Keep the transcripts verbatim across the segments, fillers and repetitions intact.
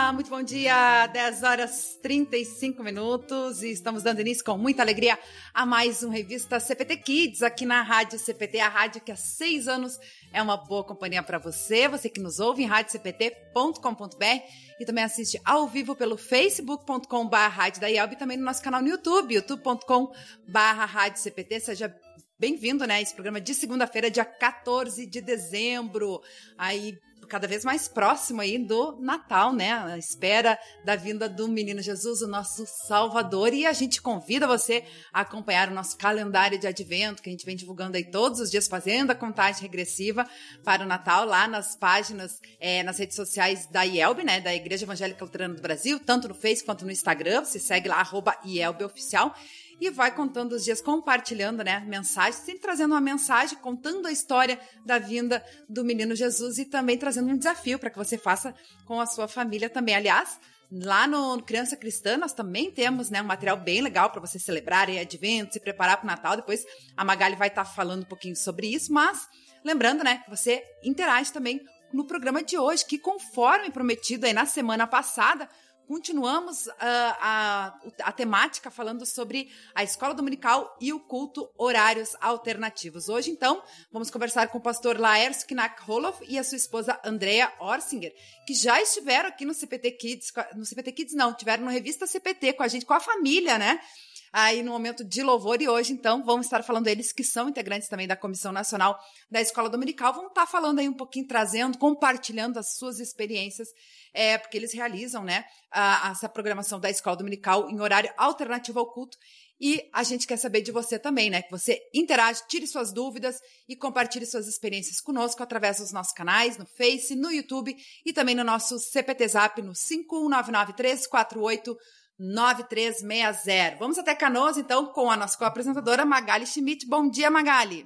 Olá, muito bom dia, dez horas e trinta e cinco minutos e estamos dando início com muita alegria a mais um Revista C P T Kids aqui na Rádio C P T, a rádio que há seis anos é uma boa companhia para você, você que nos ouve em rádio c p t ponto com ponto b r e também assiste ao vivo pelo facebook ponto com barra rádio da I E L B e também no nosso canal no YouTube, youtube ponto com barra rádio C P T, seja bem-vindo, né, esse programa de segunda-feira, dia quatorze de dezembro, aí cada vez mais próximo aí do Natal, né? A espera da vinda do Menino Jesus, o nosso Salvador. E a gente convida você a acompanhar o nosso calendário de advento, que a gente vem divulgando aí todos os dias, fazendo a contagem regressiva para o Natal, lá nas páginas, é, nas redes sociais da I E L B, né? Da Igreja Evangélica Luterana do Brasil, tanto no Facebook quanto no Instagram. Você segue lá, arroba I E L B Oficial. E vai contando os dias, compartilhando, né, mensagens, sempre trazendo uma mensagem, contando a história da vinda do Menino Jesus e também trazendo um desafio para que você faça com a sua família também. Aliás, lá no Criança Cristã nós também temos, né, um material bem legal para você celebrar e advento, se preparar para o Natal. Depois a Magali vai estar falando um pouquinho sobre isso, mas lembrando, né, que você interage também no programa de hoje, que conforme prometido aí na semana passada, continuamos uh, a, a temática falando sobre a escola dominical e o culto, horários alternativos. Hoje, então, vamos conversar com o pastor Laércio Knack-Roloff e a sua esposa Andrea Orsinger, que já estiveram aqui no C P T Kids, no C P T Kids não, estiveram na revista C P T com a gente, com a família, né? Aí no momento de louvor, e hoje, então, vamos estar falando eles que são integrantes também da Comissão Nacional da Escola Dominical, vão estar falando aí um pouquinho, trazendo, compartilhando as suas experiências, é, porque eles realizam, né, a, essa programação da Escola Dominical em horário alternativo ao culto, e a gente quer saber de você também, né, que você interage, tire suas dúvidas e compartilhe suas experiências conosco através dos nossos canais, no Face, no YouTube e também no nosso C P T Zap no cinco um nove nove três quatro oito nove três seis zero. Vamos até Canoas, então, com a nossa co-apresentadora Magali Schmidt. Bom dia, Magali.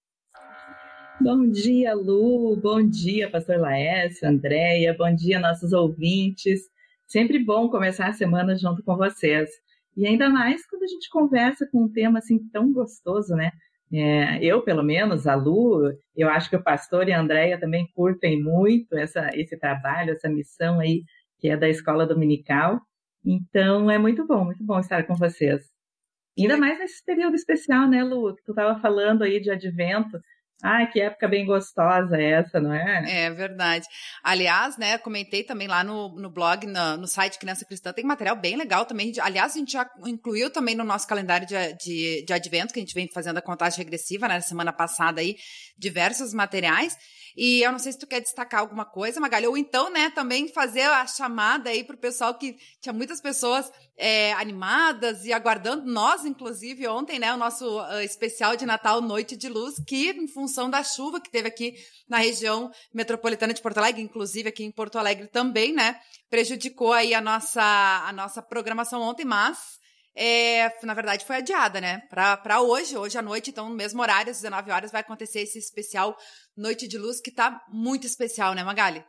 Bom dia, Lu. Bom dia, pastor Laércio, Andréia. Bom dia, nossos ouvintes. Sempre bom começar a semana junto com vocês. E ainda mais quando a gente conversa com um tema assim tão gostoso, né? É, eu, pelo menos, a Lu, eu acho que o pastor e a Andréia também curtem muito essa, esse trabalho, essa missão aí, que é da Escola Dominical. Então, é muito bom, muito bom estar com vocês. Ainda mais nesse período especial, né, Lu? Que tu estava falando aí de advento. Ai, que época bem gostosa essa, não é? É verdade. Aliás, né, comentei também lá no, no blog, no, no site Criança Cristã, tem material bem legal também. Aliás, a gente já incluiu também no nosso calendário de, de, de advento, que a gente vem fazendo a contagem regressiva, né, na semana passada aí, diversos materiais. E eu não sei se tu quer destacar alguma coisa, Magali, ou então, né, também fazer a chamada aí pro pessoal, que tinha muitas pessoas é, animadas e aguardando, nós, inclusive, ontem, né, o nosso uh, especial de Natal Noite de Luz, que em função da chuva que teve aqui na região metropolitana de Porto Alegre, inclusive aqui em Porto Alegre também, né, prejudicou aí a nossa, a nossa programação ontem, mas... É, na verdade foi adiada, né, para hoje, hoje à noite, então no mesmo horário, às dezenove horas, vai acontecer esse especial Noite de Luz, que tá muito especial, né, Magali?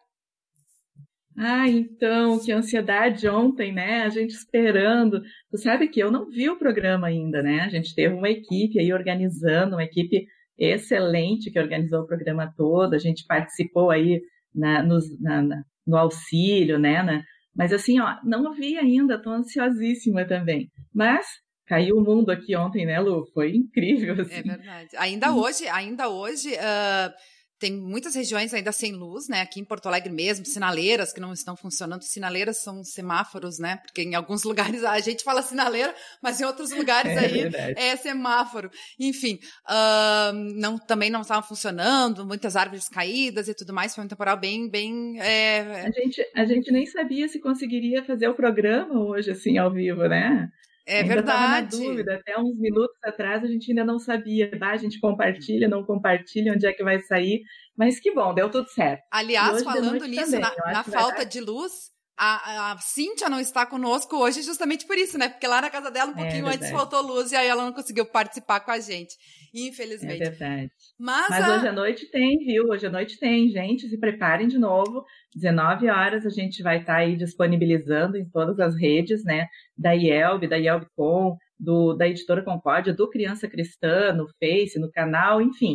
Ah, então, que ansiedade ontem, né, a gente esperando. Tu sabe que eu não vi o programa ainda, né, a gente teve uma equipe aí organizando, uma equipe excelente que organizou o programa todo, a gente participou aí na, nos, na, na, no auxílio, né, na, mas assim, ó, não vi ainda, tô ansiosíssima também. Mas caiu o mundo aqui ontem, né, Lu? Foi incrível, assim. É verdade. Ainda hoje, ainda hoje, uh, tem muitas regiões ainda sem luz, né? Aqui em Porto Alegre mesmo, sinaleiras que não estão funcionando. Sinaleiras são semáforos, né? Porque em alguns lugares a gente fala sinaleira, mas em outros lugares é aí verdade. é semáforo. Enfim, uh, não, também não estavam funcionando, muitas árvores caídas e tudo mais. Foi um temporal bem, bem... É... A gente, a gente nem sabia se conseguiria fazer o programa hoje, assim, ao vivo, né? É ainda verdade. Estava na dúvida, até uns minutos atrás a gente ainda não sabia, tá? A gente compartilha, não compartilha, onde é que vai sair, mas que bom, deu tudo certo. Aliás, falando nisso, também, na, na falta dar... de luz, a, a Cíntia não está conosco hoje justamente por isso, né? Porque lá na casa dela um pouquinho é antes faltou luz e aí ela não conseguiu participar com a gente, infelizmente. É verdade. Mas, Mas a... hoje à noite tem, viu? Hoje à noite tem, gente, se preparem de novo. dezenove horas a gente vai estar aí disponibilizando em todas as redes, né? Da I E L B, da I E L B Com, do, da Editora Concórdia, do Criança Cristã, no Face, no canal, enfim.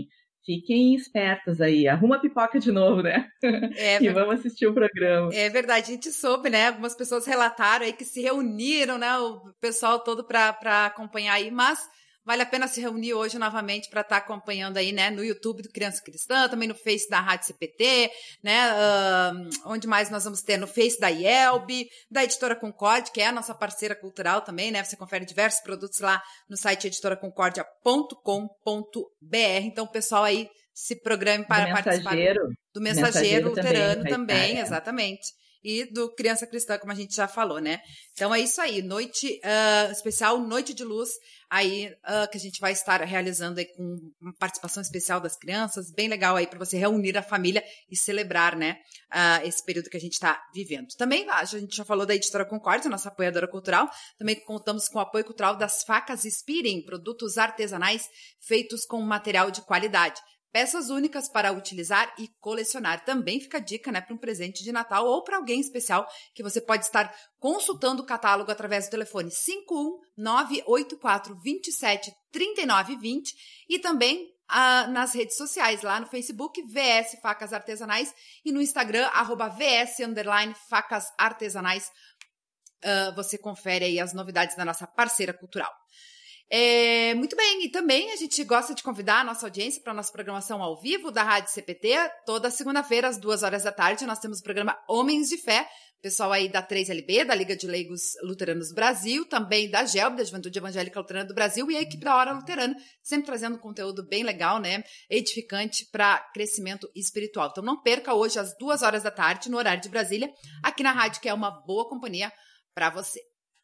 fiquem espertos aí. Arruma a pipoca de novo, né? É, e vamos assistir o programa. É verdade, a gente soube, né? Algumas pessoas relataram aí que se reuniram, né? O pessoal todo para acompanhar aí, mas vale a pena se reunir hoje novamente para estar tá acompanhando aí, né? No YouTube do Criança Cristã, também no Face da Rádio C P T, né? Uh, onde mais nós vamos ter? No Face da I E L B, da Editora Concórdia, que é a nossa parceira cultural também, né? Você confere diversos produtos lá no site editora concórdia ponto com ponto b r. Então, o pessoal aí se programe para do participar mensageiro, do Mensageiro, mensageiro Luterano também, também é. exatamente. E do Criança Cristã, como a gente já falou, né? Então é isso aí, noite uh, especial, Noite de Luz, aí uh, que a gente vai estar realizando aí com uma participação especial das crianças, bem legal aí para você reunir a família e celebrar, né, uh, esse período que a gente está vivendo. Também, a gente já falou da Editora Concórdia, nossa apoiadora cultural, também contamos com o apoio cultural das Facas Inspirem, produtos artesanais feitos com material de qualidade. Peças únicas para utilizar e colecionar. Também fica a dica, né, para um presente de Natal ou para alguém especial que você pode estar consultando o catálogo através do telefone cinco um nove oito quatro dois sete três nove dois zero e também ah, nas redes sociais, lá no Facebook, V S Facas Artesanais e no Instagram, arroba V S underline Facas Artesanais. Uh, você confere aí as novidades da nossa parceira cultural. É, muito bem, e também a gente gosta de convidar a nossa audiência para a nossa programação ao vivo da Rádio C P T. Toda segunda-feira, às duas horas da tarde, nós temos o programa Homens de Fé, pessoal aí da três L B, da Liga de Leigos Luteranos do Brasil, também da G E L B, da Juventude Evangélica Luterana do Brasil, e a equipe da Hora Luterana, sempre trazendo conteúdo bem legal, né, edificante para crescimento espiritual. Então não perca hoje às duas horas da tarde, no horário de Brasília, aqui na rádio, que é uma boa companhia para você.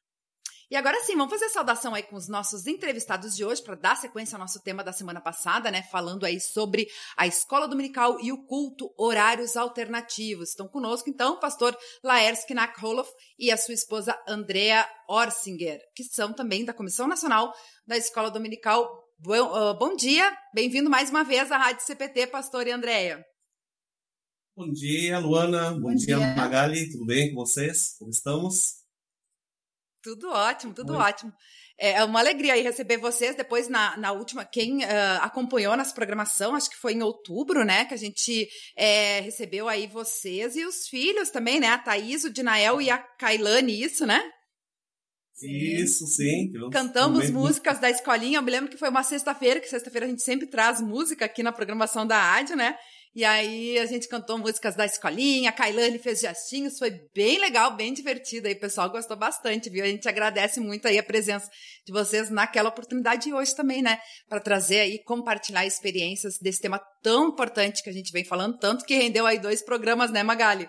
E agora sim, vamos fazer a saudação aí com os nossos entrevistados de hoje para dar sequência ao nosso tema da semana passada, né? Falando aí sobre a escola dominical e o culto, horários alternativos. Estão conosco, então, o pastor Laércio Knack-Roloff e a sua esposa Andrea Orsinger, que são também da Comissão Nacional da Escola Dominical. Bom, uh, bom dia, bem-vindo mais uma vez à Rádio C P T, pastor e Andrea. Bom dia, Luana. Bom, Bom dia, dia, Magali. Tudo bem com vocês? Como estamos? Tudo ótimo, tudo Oi. ótimo. É uma alegria aí receber vocês. Depois, na, na última, quem uh, acompanhou nossa programação, acho que foi em outubro, né, que a gente é, recebeu aí vocês e os filhos também, né, a Thaís, o Dinael e a Kailane, isso, né? Isso, sim. Cantamos músicas da escolinha. Eu me lembro que foi uma sexta-feira, que sexta-feira a gente sempre traz música aqui na programação da rádio, né? E aí a gente cantou músicas da escolinha, a Kailane fez gestinhos, foi bem legal, bem divertido aí, o pessoal gostou bastante, viu? A gente agradece muito aí a presença de vocês naquela oportunidade e hoje também, né? Para trazer aí, compartilhar experiências desse tema tão importante que a gente vem falando, tanto que rendeu aí dois programas, né, Magali?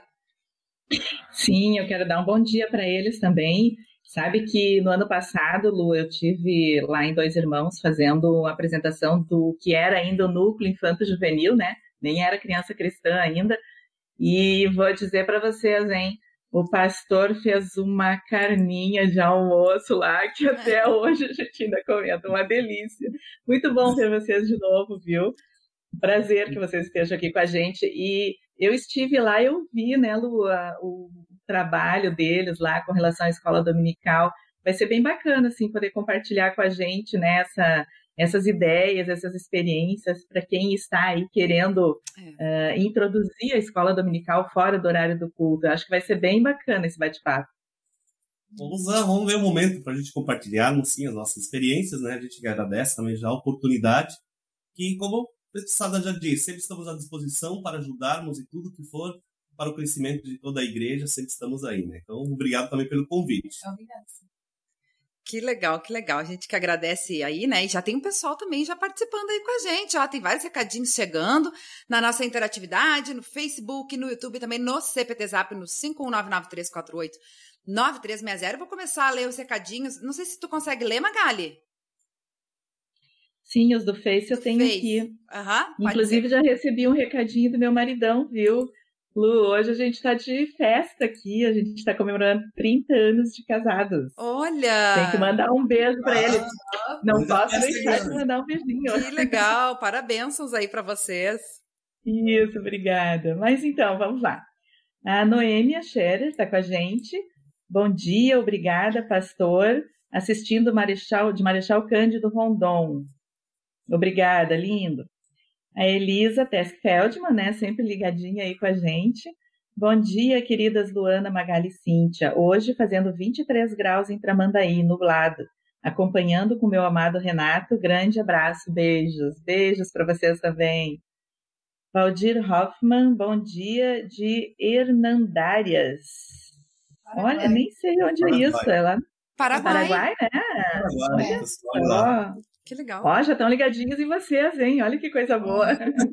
Sim, eu quero dar um bom dia para eles também. Sabe que no ano passado, Lu, eu tive lá em Dois Irmãos fazendo a apresentação do que era ainda o núcleo infanto-juvenil, né? Nem era criança cristã ainda, e vou dizer para vocês, hein, o pastor fez uma carninha de almoço lá, que até hoje a gente ainda comenta, uma delícia. Muito bom ter vocês de novo, viu? Prazer que vocês estejam aqui com a gente, e eu estive lá, eu vi, né, Lu, a, o trabalho deles lá com relação à escola dominical. Vai ser bem bacana, assim, poder compartilhar com a gente, né, essa... essas ideias, essas experiências para quem está aí querendo é. uh, introduzir a escola dominical fora do horário do culto. Eu acho que vai ser bem bacana esse bate-papo. Vamos lá, vamos ver o momento para a gente compartilharmos sim, as nossas experiências, né? A gente agradece também já a oportunidade, que como a Sada já disse, sempre estamos à disposição para ajudarmos e tudo que for para o crescimento de toda a igreja, sempre estamos aí, né? Então, obrigado também pelo convite. Obrigada. Que legal, que legal. A gente que agradece aí, né? E já tem um pessoal também já participando aí com a gente. Ó, tem vários recadinhos chegando na nossa interatividade, no Facebook, no YouTube, também no C P T Zap, no cinco um nove nove três quatro oito nove três seis zero. Vou começar a ler os recadinhos. Não sei se tu consegue ler, Magali. Sim, os do Face eu tenho Face. aqui. Uhum, Inclusive, já recebi um recadinho do meu maridão, viu? Lu, hoje a gente está de festa aqui, a gente está comemorando trinta anos de casados. Olha! Tem que mandar um beijo para ah, ele. Não posso deixar de mandar um beijinho. Que legal, parabéns aí para vocês. Isso, obrigada. Mas então, vamos lá. A Noêmia Scherer está com a gente. Bom dia, obrigada, pastor. Assistindo Marechal, de Marechal Cândido Rondon. Obrigada, lindo. A Elisa Teskfeldman, né, sempre ligadinha aí com a gente. Bom dia, queridas Luana, Magali e Cíntia. Hoje fazendo vinte e três graus em Tramandaí, nublado. Acompanhando com meu amado Renato. Grande abraço, beijos. Beijos para vocês também. Valdir Hoffman, bom dia, de Hernandárias. Paraguai. Olha, nem sei onde Paraguai. É isso. É lá no Paraguai. Paraguai, né? Paraguai, Olha, que legal. Ó, já estão ligadinhos em vocês, hein? Olha que coisa boa.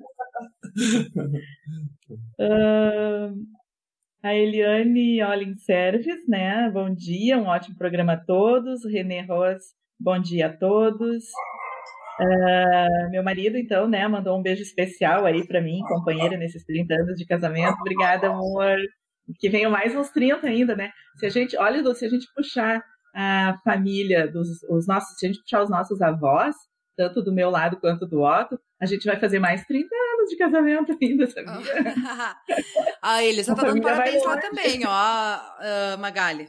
uh, a Eliane Olin Serves, né? Bom dia, um ótimo programa a todos. René Ros, bom dia a todos. Uh, meu marido, então, né, mandou um beijo especial aí para mim, companheira nesses trinta anos de casamento. Obrigada, amor. Que venham mais uns trinta ainda, né? Se a gente, olha, Lu, se a gente puxar a família dos os nossos, se a gente puxar os nossos avós, tanto do meu lado quanto do Otto, a gente vai fazer mais trinta anos de casamento ainda, sabia? A Elisa tá dando parabéns lá também, ó, uh, Magali.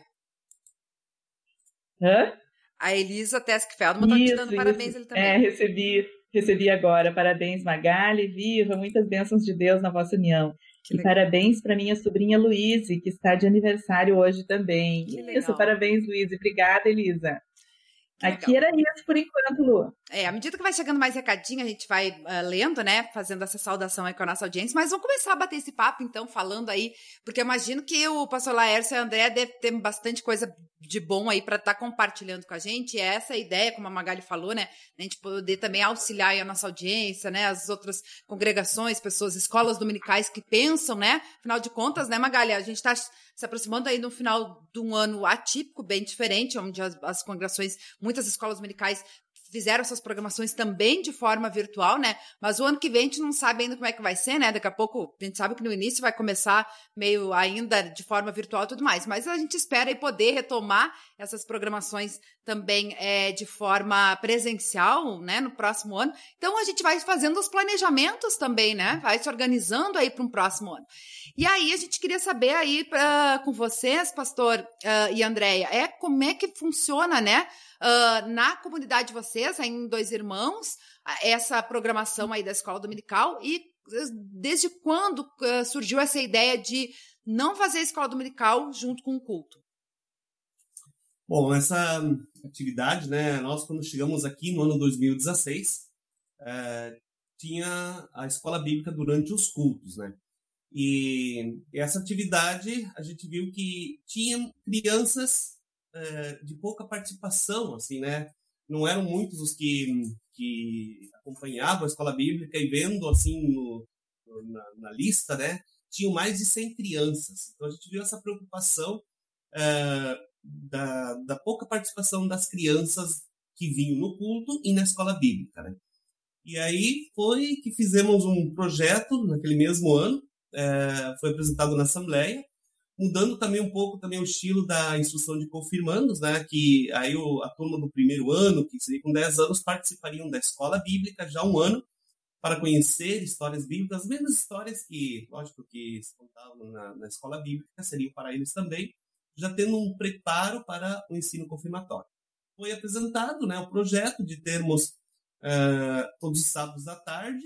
Hã? A Elisa Teskfeldman tá te dando parabéns ele também. É, recebi, recebi agora. Parabéns, Magali, viva, muitas bênçãos de Deus na vossa união. Que e legal. Parabéns para minha sobrinha Luíse, que está de aniversário hoje também. Que Isso, legal. Parabéns, Luíse. Obrigada, Elisa. Que Aqui legal. Era isso por enquanto, Lu. É, à medida que vai chegando mais recadinho, a gente vai uh, lendo, né, fazendo essa saudação aí com a nossa audiência, mas vamos começar a bater esse papo, então, falando aí, porque eu imagino que o pastor Laércio e a André devem ter bastante coisa de bom aí para estar tá compartilhando com a gente, e essa ideia, como a Magali falou, né, a gente poder também auxiliar aí a nossa audiência, né, as outras congregações, pessoas, escolas dominicais que pensam, né, afinal de contas, né, Magali, a gente está se aproximando aí no final de um ano atípico, bem diferente, onde as, as congregações, muitas escolas dominicais fizeram essas programações também de forma virtual, né? Mas o ano que vem a gente não sabe ainda como é que vai ser, né? Daqui a pouco a gente sabe que no início vai começar meio ainda de forma virtual e tudo mais, mas a gente espera aí poder retomar essas programações também é, de forma presencial, né? No próximo ano. Então a gente vai fazendo os planejamentos também, né? Vai se organizando aí para um próximo ano. E aí a gente queria saber aí pra, com vocês, pastor uh, e Andréia, é como é que funciona, né? Uh, na comunidade de vocês, aí em Dois Irmãos, essa programação aí da escola dominical e desde quando uh, surgiu essa ideia de não fazer a escola dominical junto com o culto? Bom, essa atividade, né, nós quando chegamos aqui no ano dois mil e dezesseis, é, tinha a escola bíblica durante os cultos, né? E essa atividade, a gente viu que tinha crianças de pouca participação, assim, né? Não eram muitos os que, que acompanhavam a escola bíblica e vendo, assim, no, na, na lista, né? Tinham mais de cem crianças. Então, a gente viu essa preocupação é, da, da pouca participação das crianças que vinham no culto e na escola bíblica, né? E aí foi que fizemos um projeto naquele mesmo ano, é, foi apresentado na Assembleia, mudando também um pouco também o estilo da instrução de confirmandos, né, que aí o, a turma do primeiro ano, que seria com dez anos, participariam da escola bíblica já um ano para conhecer histórias bíblicas, as mesmas histórias que, lógico, que se contavam na, na escola bíblica, seriam para eles também, já tendo um preparo para o ensino confirmatório. Foi apresentado, né, o projeto de termos uh, todos os sábados à tarde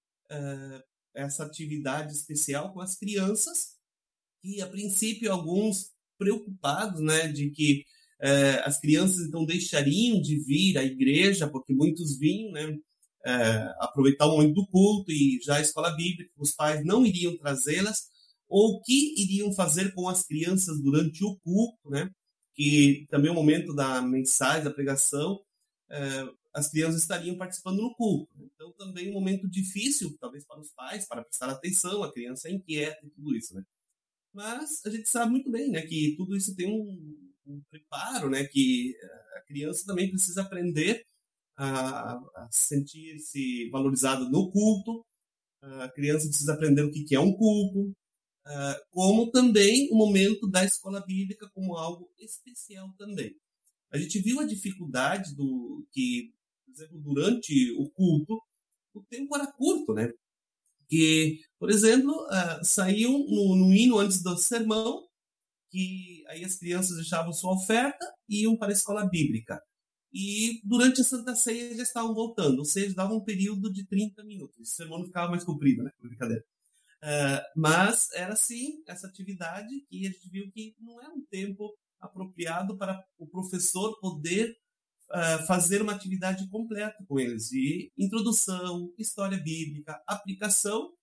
uh, essa atividade especial com as crianças, e a princípio alguns preocupados, né, de que eh, as crianças então deixariam de vir à igreja, porque muitos vinham, né, eh, aproveitar o momento do culto e já a escola bíblica, os pais não iriam trazê-las, ou o que iriam fazer com as crianças durante o culto, né, que também é o momento da mensagem, da pregação, eh, as crianças estariam participando no culto. Então também um momento difícil, talvez para os pais, para prestar atenção, a criança é inquieta e tudo isso, né. Mas a gente sabe muito bem, né, que tudo isso tem um, um preparo, né, que a criança também precisa aprender a, a sentir-se valorizada no culto, a criança precisa aprender o que é um culto, como também o momento da escola bíblica como algo especial também. A gente viu a dificuldade do que, por exemplo, durante o culto, o tempo era curto, né? Que, por exemplo, uh, saíam no, no hino antes do sermão, que aí as crianças deixavam sua oferta e iam para a escola bíblica. e durante a Santa Ceia já estavam voltando, ou seja, dava um período de trinta minutos. O sermão não ficava mais comprido, né? Brincadeira. Uh, mas era sim essa atividade que a gente viu que não é um tempo apropriado para o professor poder uh, fazer uma atividade completa com eles, de introdução, história bíblica, aplicação,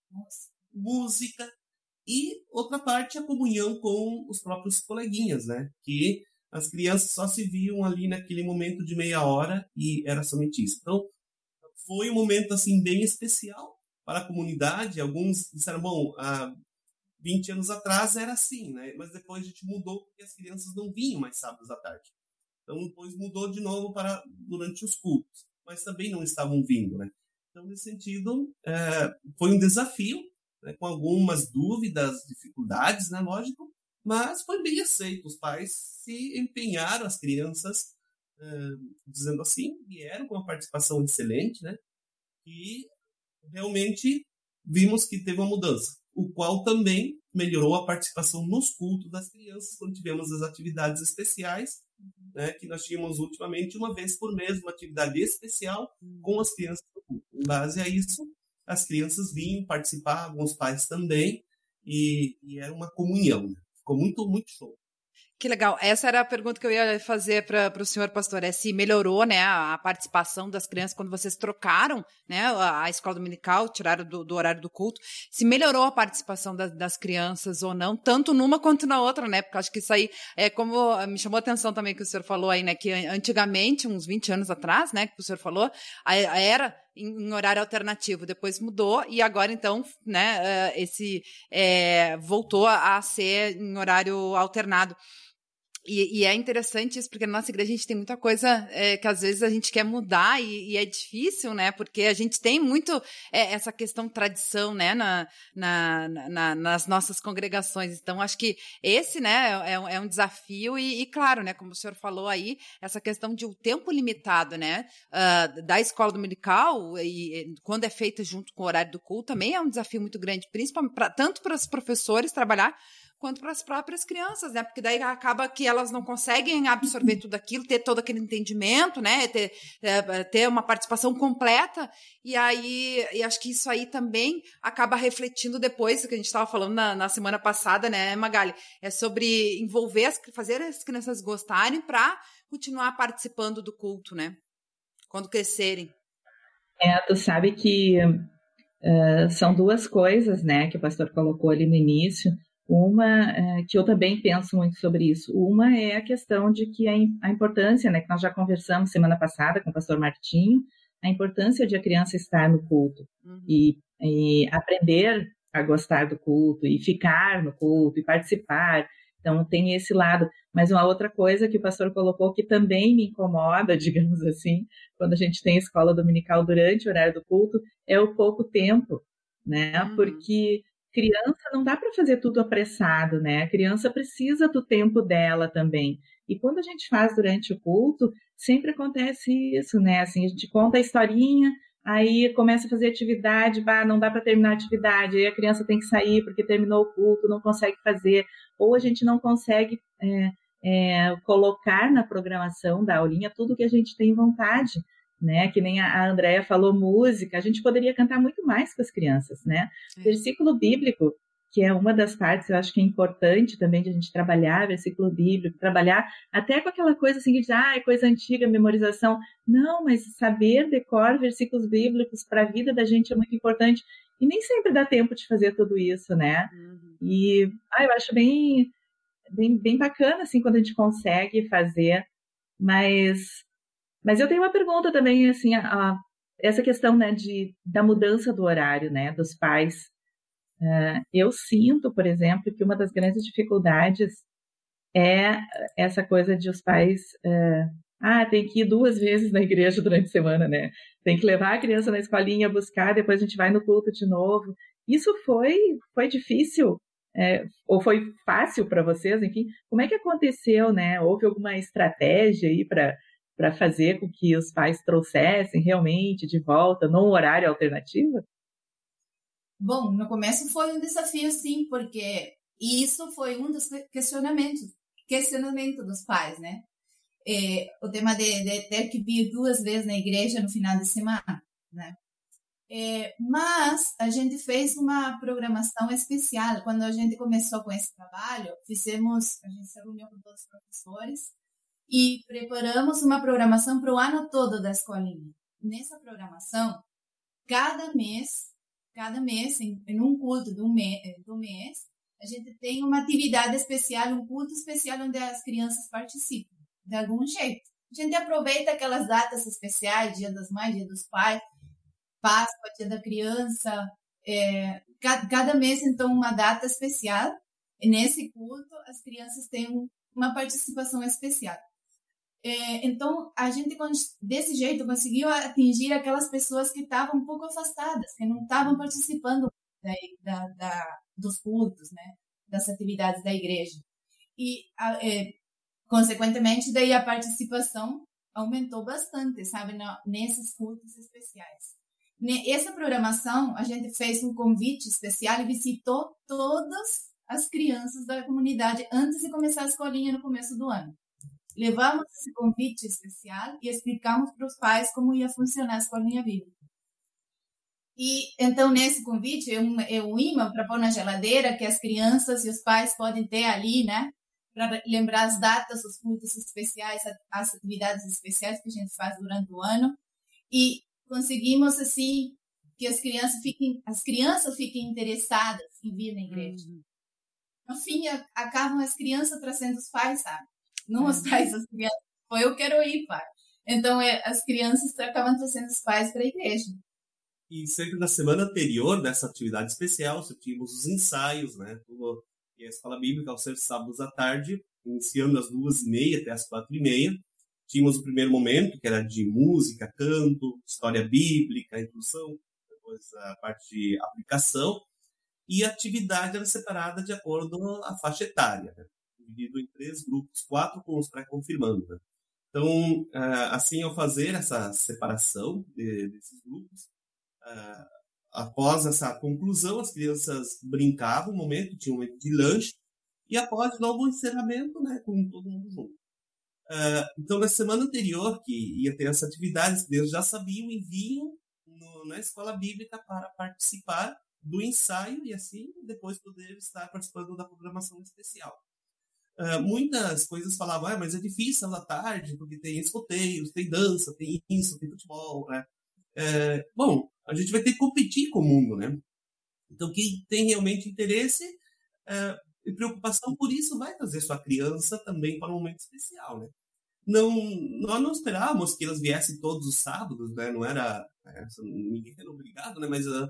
música e outra parte a comunhão com os próprios coleguinhas, né? Que as crianças só se viam ali naquele momento de meia hora e era somente isso. Então, foi um momento assim bem especial para a comunidade. Alguns disseram, bom, há vinte anos atrás era assim, né? Mas depois a gente mudou porque as crianças não vinham mais sábados à tarde. Então, depois mudou de novo para durante os cultos, mas também não estavam vindo, né? Então, nesse sentido, é, foi um desafio, né, com algumas dúvidas, dificuldades, né, lógico, mas foi bem aceito. Os pais se empenharam, as crianças, uh, dizendo assim, vieram com uma participação excelente, né? E realmente vimos que teve uma mudança, o qual também melhorou a participação nos cultos das crianças, quando tivemos as atividades especiais, né, que nós tínhamos ultimamente uma vez por mês, uma atividade especial com as crianças do culto. Em base a isso, as crianças vinham participar, alguns pais também, e, e era uma comunhão, né? Ficou muito, muito show. Que legal. Essa era a pergunta que eu ia fazer para o senhor pastor, é se melhorou, né, a participação das crianças quando vocês trocaram, né, a, a escola dominical, tiraram do, do horário do culto, se melhorou a participação da, das crianças ou não, tanto numa quanto na outra, né, porque acho que isso aí é como, me chamou a atenção também que o senhor falou aí, né, que antigamente, uns vinte anos atrás, né, que o senhor falou, a, a era em horário alternativo, depois mudou e agora então, né, esse é, voltou a ser em horário alternado. E, e é interessante isso, porque na nossa igreja a gente tem muita coisa é, que às vezes a gente quer mudar e, e é difícil, né? Porque a gente tem muito é, essa questão de tradição, né? Na, na, na, nas nossas congregações. Então, acho que esse, né, é, é um desafio e, e, claro, né? Como o senhor falou aí, essa questão de o um tempo limitado, né? Uh, da escola dominical e, e quando é feita junto com o horário do culto também é um desafio muito grande, principalmente pra, tanto para os professores trabalhar quanto para as próprias crianças, né? Porque daí acaba que elas não conseguem absorver tudo aquilo, ter todo aquele entendimento, né? Ter, é, ter uma participação completa. E aí, e acho que isso aí também acaba refletindo depois, que a gente estava falando na, na semana passada, né, Magali? É sobre envolver, as, fazer as crianças gostarem para continuar participando do culto, né? Quando crescerem. É, tu sabe que uh, são duas coisas, né, que o pastor colocou ali no início. Uma, é, que eu também penso muito sobre isso. Uma é a questão de que a, a importância, né, que nós já conversamos semana passada com o pastor Martinho, a importância de a criança estar no culto uhum. e, e aprender a gostar do culto e ficar no culto e participar. Então, tem esse lado. Mas uma outra coisa que o pastor colocou que também me incomoda, digamos assim, quando a gente tem escola dominical durante o horário do culto, é o pouco tempo, né? Uhum. Porque criança não dá para fazer tudo apressado, né? A criança precisa do tempo dela também. E quando a gente faz durante o culto, sempre acontece isso, né? Assim, a gente conta a historinha, aí começa a fazer atividade, bah, não dá para terminar a atividade, aí a criança tem que sair porque terminou o culto, não consegue fazer, ou a gente não consegue é, é, colocar na programação da aulinha tudo que a gente tem vontade, né? Que nem a Andréia falou, música, a gente poderia cantar muito mais com as crianças, né? É. Versículo bíblico, que é uma das partes, eu acho que é importante também de a gente trabalhar, versículo bíblico, trabalhar até com aquela coisa assim, de, ah, é coisa antiga, memorização. Não, mas saber decor versículos bíblicos para a vida da gente é muito importante. E nem sempre dá tempo de fazer tudo isso, né? Uhum. E ah, eu acho bem, bem, bem bacana, assim, quando a gente consegue fazer, mas... Mas eu tenho uma pergunta também, assim, a, a, essa questão, né, de, da mudança do horário, né, dos pais. Uh, eu sinto, por exemplo, que uma das grandes dificuldades é essa coisa de os pais, uh, ah, tem que ir duas vezes na igreja durante a semana, né, tem que levar a criança na escolinha, buscar, depois a gente vai no culto de novo. Isso foi, foi difícil, é, ou foi fácil para vocês, enfim, como é que aconteceu, né, houve alguma estratégia aí para para fazer com que os pais trouxessem realmente de volta num horário alternativo? Bom, no começo foi um desafio, sim, porque isso foi um dos questionamentos, questionamento dos pais, né? é, o tema de, de ter que vir duas vezes na igreja no final de semana, né? É, mas a gente fez uma programação especial. Quando a gente começou com esse trabalho, fizemos, a gente se reuniu com todos os professores e preparamos uma programação para o ano todo da escolinha. Nessa programação, cada mês, cada mês, em, em um culto do mês, do mês, a gente tem uma atividade especial, um culto especial onde as crianças participam, de algum jeito. A gente aproveita aquelas datas especiais, Dia das Mães, Dia dos Pais, Páscoa, Dia da Criança, é, cada, cada mês, então, uma data especial. E nesse culto, as crianças têm uma participação especial. É, então, a gente, desse jeito, conseguiu atingir aquelas pessoas que estavam um pouco afastadas, que não estavam participando da, da, da, dos cultos, né, das atividades da igreja. E, é, consequentemente, daí a participação aumentou bastante, sabe, nesses cultos especiais. Nessa programação, a gente fez um convite especial e visitou todas as crianças da comunidade antes de começar a escolinha no começo do ano. Levamos esse convite especial e explicamos para os pais como ia funcionar a escolinha bíblica. E, então, nesse convite, é um, é um imã para pôr na geladeira que as crianças e os pais podem ter ali, né? Para lembrar as datas, os cultos especiais, as atividades especiais que a gente faz durante o ano. E conseguimos, assim, que as crianças fiquem, as crianças fiquem interessadas em vir na igreja. Uhum. No fim, acabam as crianças trazendo os pais, sabe? Não uhum. os pais, as crianças. Pô, eu quero ir, pai. Então, é, as crianças acabam trazendo os pais para a igreja. E sempre na semana anterior dessa atividade especial, tínhamos os ensaios, né? E a escola bíblica, aos seus sábados à tarde, iniciando às duas e meia até às quatro e meia. Tínhamos o primeiro momento, que era de música, canto, história bíblica, introdução, depois a parte de aplicação, e a atividade era separada de acordo com a faixa etária, né? Dividido em três grupos, quatro com os pré-confirmando. Né? Então, assim, ao fazer essa separação de, desses grupos, após essa conclusão, as crianças brincavam um momento, tinha um momento de lanche, e após logo o encerramento, né, com todo mundo junto. Uh, então, na semana anterior, que ia ter essa atividade, as crianças já sabiam e vinham no, na escola bíblica para participar do ensaio e, assim, depois poder estar participando da programação especial. Uh, muitas coisas falavam, ah, mas é difícil à tarde, porque tem escoteiros, tem dança, tem isso, tem futebol, né? Uh, bom, a gente vai ter que competir com o mundo, né? Então, quem tem realmente interesse uh, e preocupação por isso vai trazer sua criança também para um momento especial, né? Não, nós não esperávamos que elas viessem todos os sábados, né? Não era, ninguém era obrigado, né? Mas a,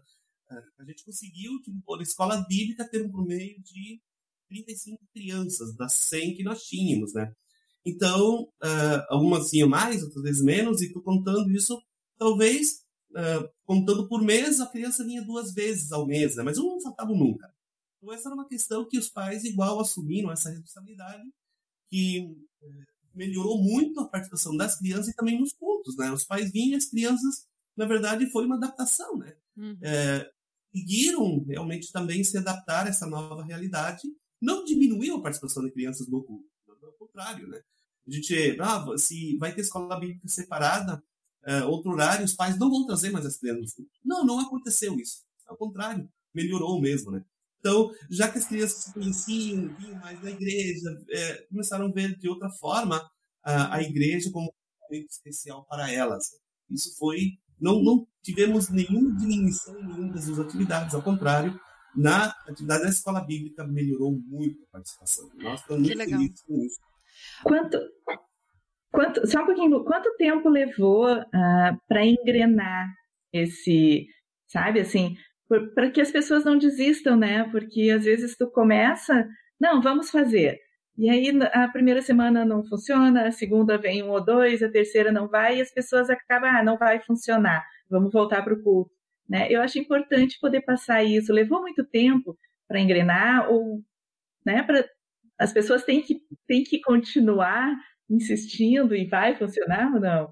a gente conseguiu, tipo, por escola bíblica, ter um promeio de trinta e cinco crianças das cem que nós tínhamos, né? Então, uh, algumas tinham mais, outras vezes menos, e estou contando isso, talvez, uh, contando por mês, a criança vinha duas vezes ao mês, né? Mas não faltava nunca. Então, essa era uma questão que os pais igual assumiram essa responsabilidade, que uh, melhorou muito a participação das crianças e também nos cultos, né? Os pais vinham e as crianças, na verdade, foi uma adaptação, né? Uhum. É, conseguiram realmente também se adaptar a essa nova realidade. Não diminuiu a participação de crianças no culto, ao contrário, né? A gente, ah, se vai ter escola bíblica separada, uh, outro horário, os pais não vão trazer mais as crianças. Não, não aconteceu isso. Ao contrário, melhorou mesmo, né? Então, já que as crianças se conheciam, vinham mais na igreja, é, começaram a ver de outra forma a, a igreja como um momento especial para elas. Isso foi... Não, não tivemos nenhuma diminuição em nenhuma das suas atividades, ao contrário, na atividade da escola bíblica melhorou muito a participação. Nós estamos muito felizes com isso. Quanto, quanto, só um pouquinho, quanto tempo levou uh, para engrenar esse, sabe, assim, para que as pessoas não desistam, né? Porque às vezes tu começa, não, vamos fazer. E aí a primeira semana não funciona, a segunda vem um ou dois, a terceira não vai, e as pessoas acabam, ah, não vai funcionar, vamos voltar para o culto. Né? Eu acho importante poder passar isso. Levou muito tempo para engrenar, ou, né, pra, as pessoas têm que, têm que continuar insistindo e vai funcionar ou não?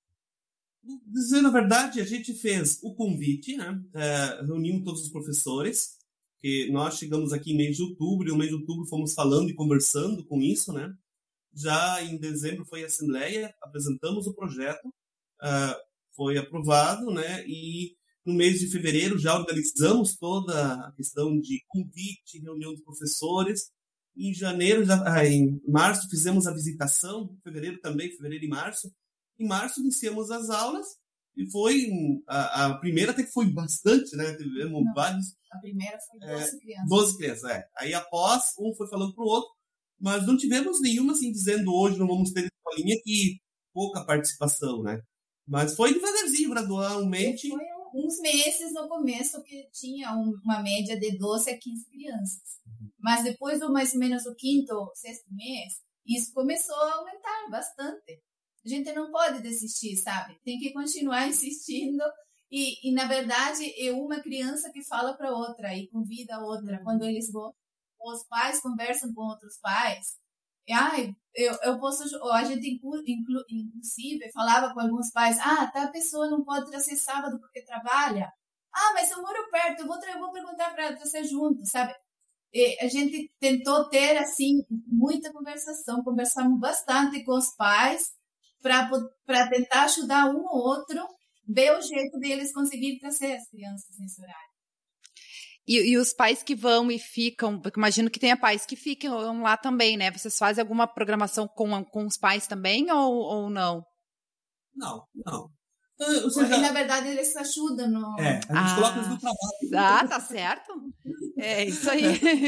Dizendo a verdade, a gente fez o convite, né? É, reunimos todos os professores, que nós chegamos aqui em mês de outubro, e no mês de outubro fomos falando e conversando com isso, né? Já em dezembro foi a assembleia, apresentamos o projeto, uh, foi aprovado, né? E no mês de fevereiro já organizamos toda a questão de convite, reunião de professores. Em janeiro, já, ah, em março fizemos a visitação, fevereiro também, fevereiro e março. Em março iniciamos as aulas e foi a, a primeira até que foi bastante, né? Tivemos Não, vários. A primeira foi doze é, crianças. doze crianças, é. Aí após, um foi falando pro outro, mas não tivemos nenhuma assim dizendo hoje não vamos ter escolinha, que pouca participação, né? Mas foi devagarzinho, gradualmente. Foi uns meses no começo que tinha uma média de doze a quinze crianças. Mas depois do mais ou menos o quinto, sexto mês, isso começou a aumentar bastante. A gente não pode desistir, sabe? Tem que continuar insistindo. E, e na verdade, é uma criança que fala para outra e convida a outra. Quando eles vão, os pais conversam com outros pais. E, ai, eu, eu posso... A gente, inclu, inclu, inclusive, falava com alguns pais, ah, tá, a pessoa não pode trazer sábado porque trabalha. Ah, mas eu moro perto, eu vou, eu vou perguntar para trazer junto, sabe? E a gente tentou ter, assim, muita conversação. Conversamos bastante com os pais para tentar ajudar um ou outro, ver o jeito deles conseguirem trazer as crianças nesse horário. E, e os pais que vão e ficam, porque imagino que tenha pais que ficam lá também, né? Vocês fazem alguma programação com, com os pais também ou, ou não? Não, não. Ou seja, na verdade, eles ajudam no... É, a gente ah, coloca eles no trabalho. Ah, tá certo. É isso aí.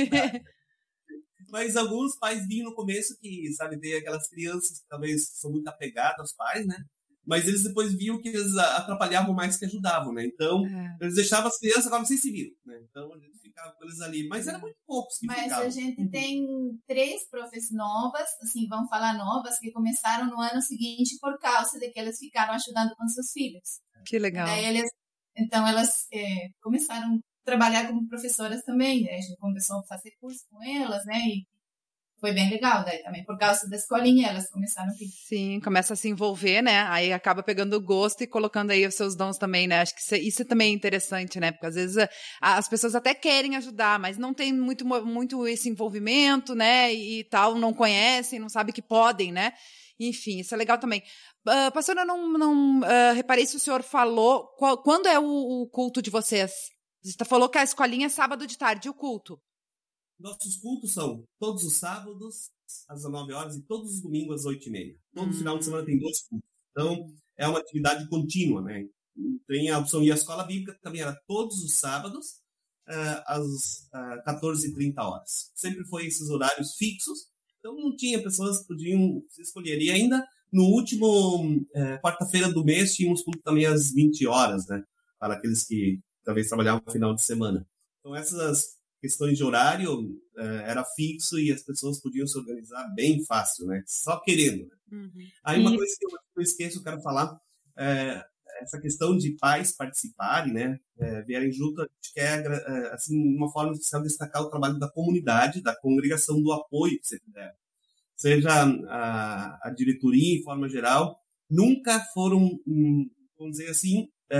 Mas alguns pais vinham no começo que, sabe, tem aquelas crianças que talvez são muito apegadas aos pais, né? Mas eles depois viam que eles atrapalhavam mais que ajudavam, né? Então, é. eles deixavam as crianças como sem se viram, né? Então, a gente ficava com eles ali. Mas eram muito poucos que Mas ficavam. a gente tem três profs novas, assim, vamos falar novas, que começaram no ano seguinte por causa de que elas ficaram ajudando com seus filhos. Que legal. Daí eles, então, elas é, começaram a trabalhar como professoras também. Né? A gente começou a fazer curso com elas, né? E foi bem legal, daí também, por causa da escolinha, elas começaram a... Sim, começa a se envolver, né, aí acaba pegando o gosto e colocando aí os seus dons também, né, acho que isso, isso também é interessante, né, porque às vezes a, as pessoas até querem ajudar, mas não tem muito, muito esse envolvimento, né, e, e tal, não conhecem, não sabem que podem, né, enfim, isso é legal também. Uh, pastora, não, não uh, reparei se o senhor falou, qual, quando é o, o culto de vocês? Você falou que a escolinha é sábado de tarde, e o culto? Nossos cultos são todos os sábados, às dezenove horas, e todos os domingos, às oito e meia. Todo hum. final de semana tem dois cultos. Então, é uma atividade contínua, né? Tem a opção, e a escola bíblica também era todos os sábados, uh, às uh, quatorze e trinta horas. Sempre foi esses horários fixos, então não tinha pessoas que podiam escolher. E ainda, no último uh, quarta-feira do mês, tínhamos culto também às vinte horas, né? Para aqueles que talvez trabalhavam no final de semana. Então, essas questões de horário uh, era fixo e as pessoas podiam se organizar bem fácil, né? Só querendo. Né? Uhum. Aí uma e... coisa que eu, eu esqueço, eu quero falar, é, essa questão de pais participarem, né? É, vierem junto, a gente quer, é, assim, uma forma especial destacar o trabalho da comunidade, da congregação, do apoio que você puder. Seja a, a diretoria, em forma geral, nunca foram, hum, vamos dizer assim, é,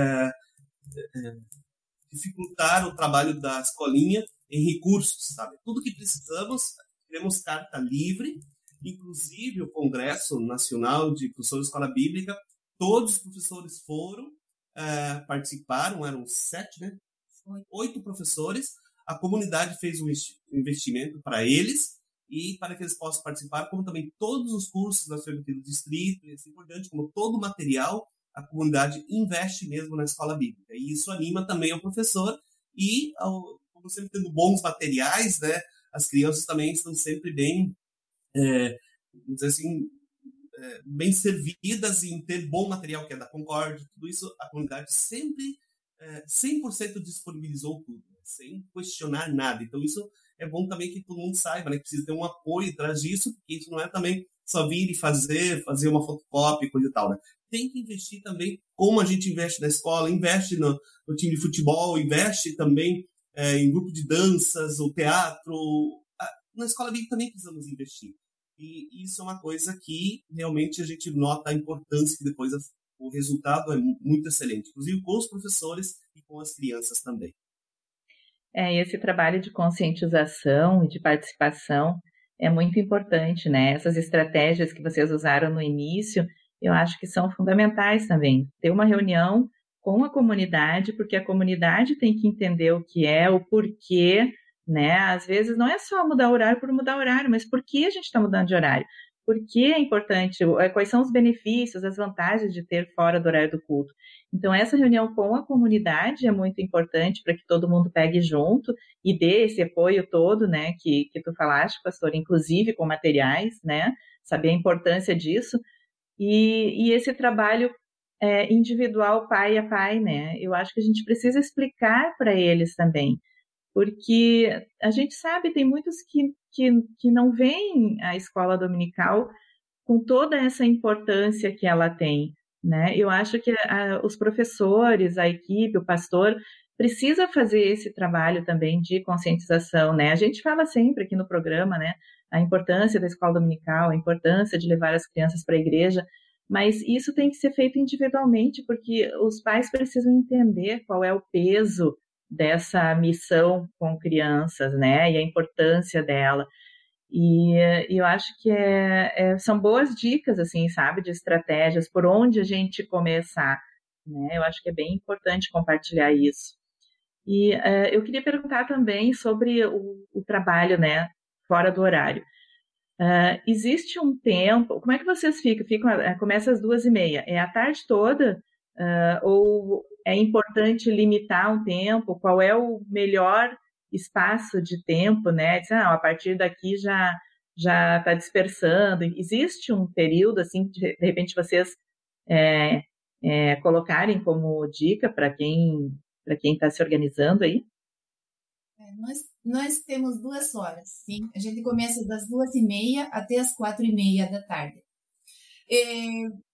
é, dificultar o trabalho da escolinha em recursos, sabe? Tudo que precisamos, temos carta livre, inclusive o Congresso Nacional de Professores de Escola Bíblica, todos os professores foram, é, participaram, eram sete, né? Oito professores, a comunidade fez um investimento para eles e para que eles possam participar, como também todos os cursos da F E B do distrito e assim por diante, como todo o material, a comunidade investe mesmo na escola bíblica. E isso anima também o professor e, ao, como sempre tendo bons materiais, né, as crianças também estão sempre bem, é, vamos dizer assim, é, bem servidas em ter bom material, que é da Concorde, tudo isso a comunidade sempre, é, cem por cento disponibilizou tudo, né, sem questionar nada. Então isso é bom também que todo mundo saiba, né, que precisa ter um apoio atrás disso, porque isso não é também só vir e fazer, fazer uma fotocópia e coisa e tal, né? Tem que investir também, como a gente investe na escola, investe no, no time de futebol, investe também é, em grupo de danças, ou teatro. Na escola bíblica também precisamos investir. E isso é uma coisa que realmente a gente nota a importância, que depois o resultado é muito excelente, inclusive com os professores e com as crianças também. É, esse trabalho de conscientização e de participação é muito importante, né? Essas estratégias que vocês usaram no início, eu acho que são fundamentais também. Ter uma reunião com a comunidade, porque a comunidade tem que entender o que é, o porquê, né? Às vezes não é só mudar o horário por mudar o horário, mas por que a gente está mudando de horário? Por que é importante? Quais são os benefícios, as vantagens de ter fora do horário do culto? Então, essa reunião com a comunidade é muito importante para que todo mundo pegue junto e dê esse apoio todo, né, que, que tu falaste, pastor, inclusive com materiais, né, saber a importância disso. E, e esse trabalho é, individual, pai a pai, né, eu acho que a gente precisa explicar para eles também, porque a gente sabe, tem muitos que, que, que não veem a escola dominical com toda essa importância que ela tem, né? Eu acho que a, os professores, a equipe, o pastor, precisa fazer esse trabalho também de conscientização, né? A gente fala sempre aqui no programa, né, a importância da escola dominical, a importância de levar as crianças para a igreja, mas isso tem que ser feito individualmente, porque os pais precisam entender qual é o peso dessa missão com crianças, né, e a importância dela. E, e eu acho que é, é, são boas dicas, assim, sabe, de estratégias, por onde a gente começar, né, eu acho que é bem importante compartilhar isso. E uh, eu queria perguntar também sobre o, o trabalho, né, fora do horário. Uh, existe um tempo, como é que vocês ficam? ficam começa às duas e meia, é a tarde toda? Uh, ou é importante limitar um tempo? Qual é o melhor espaço de tempo, né? Diz, ah, a partir daqui já já está dispersando. Existe um período, assim, de, de repente vocês é, é, colocarem como dica para quem para quem está se organizando aí? É, nós, nós temos duas horas, sim? A gente começa das duas e meia até as quatro e meia da tarde. É,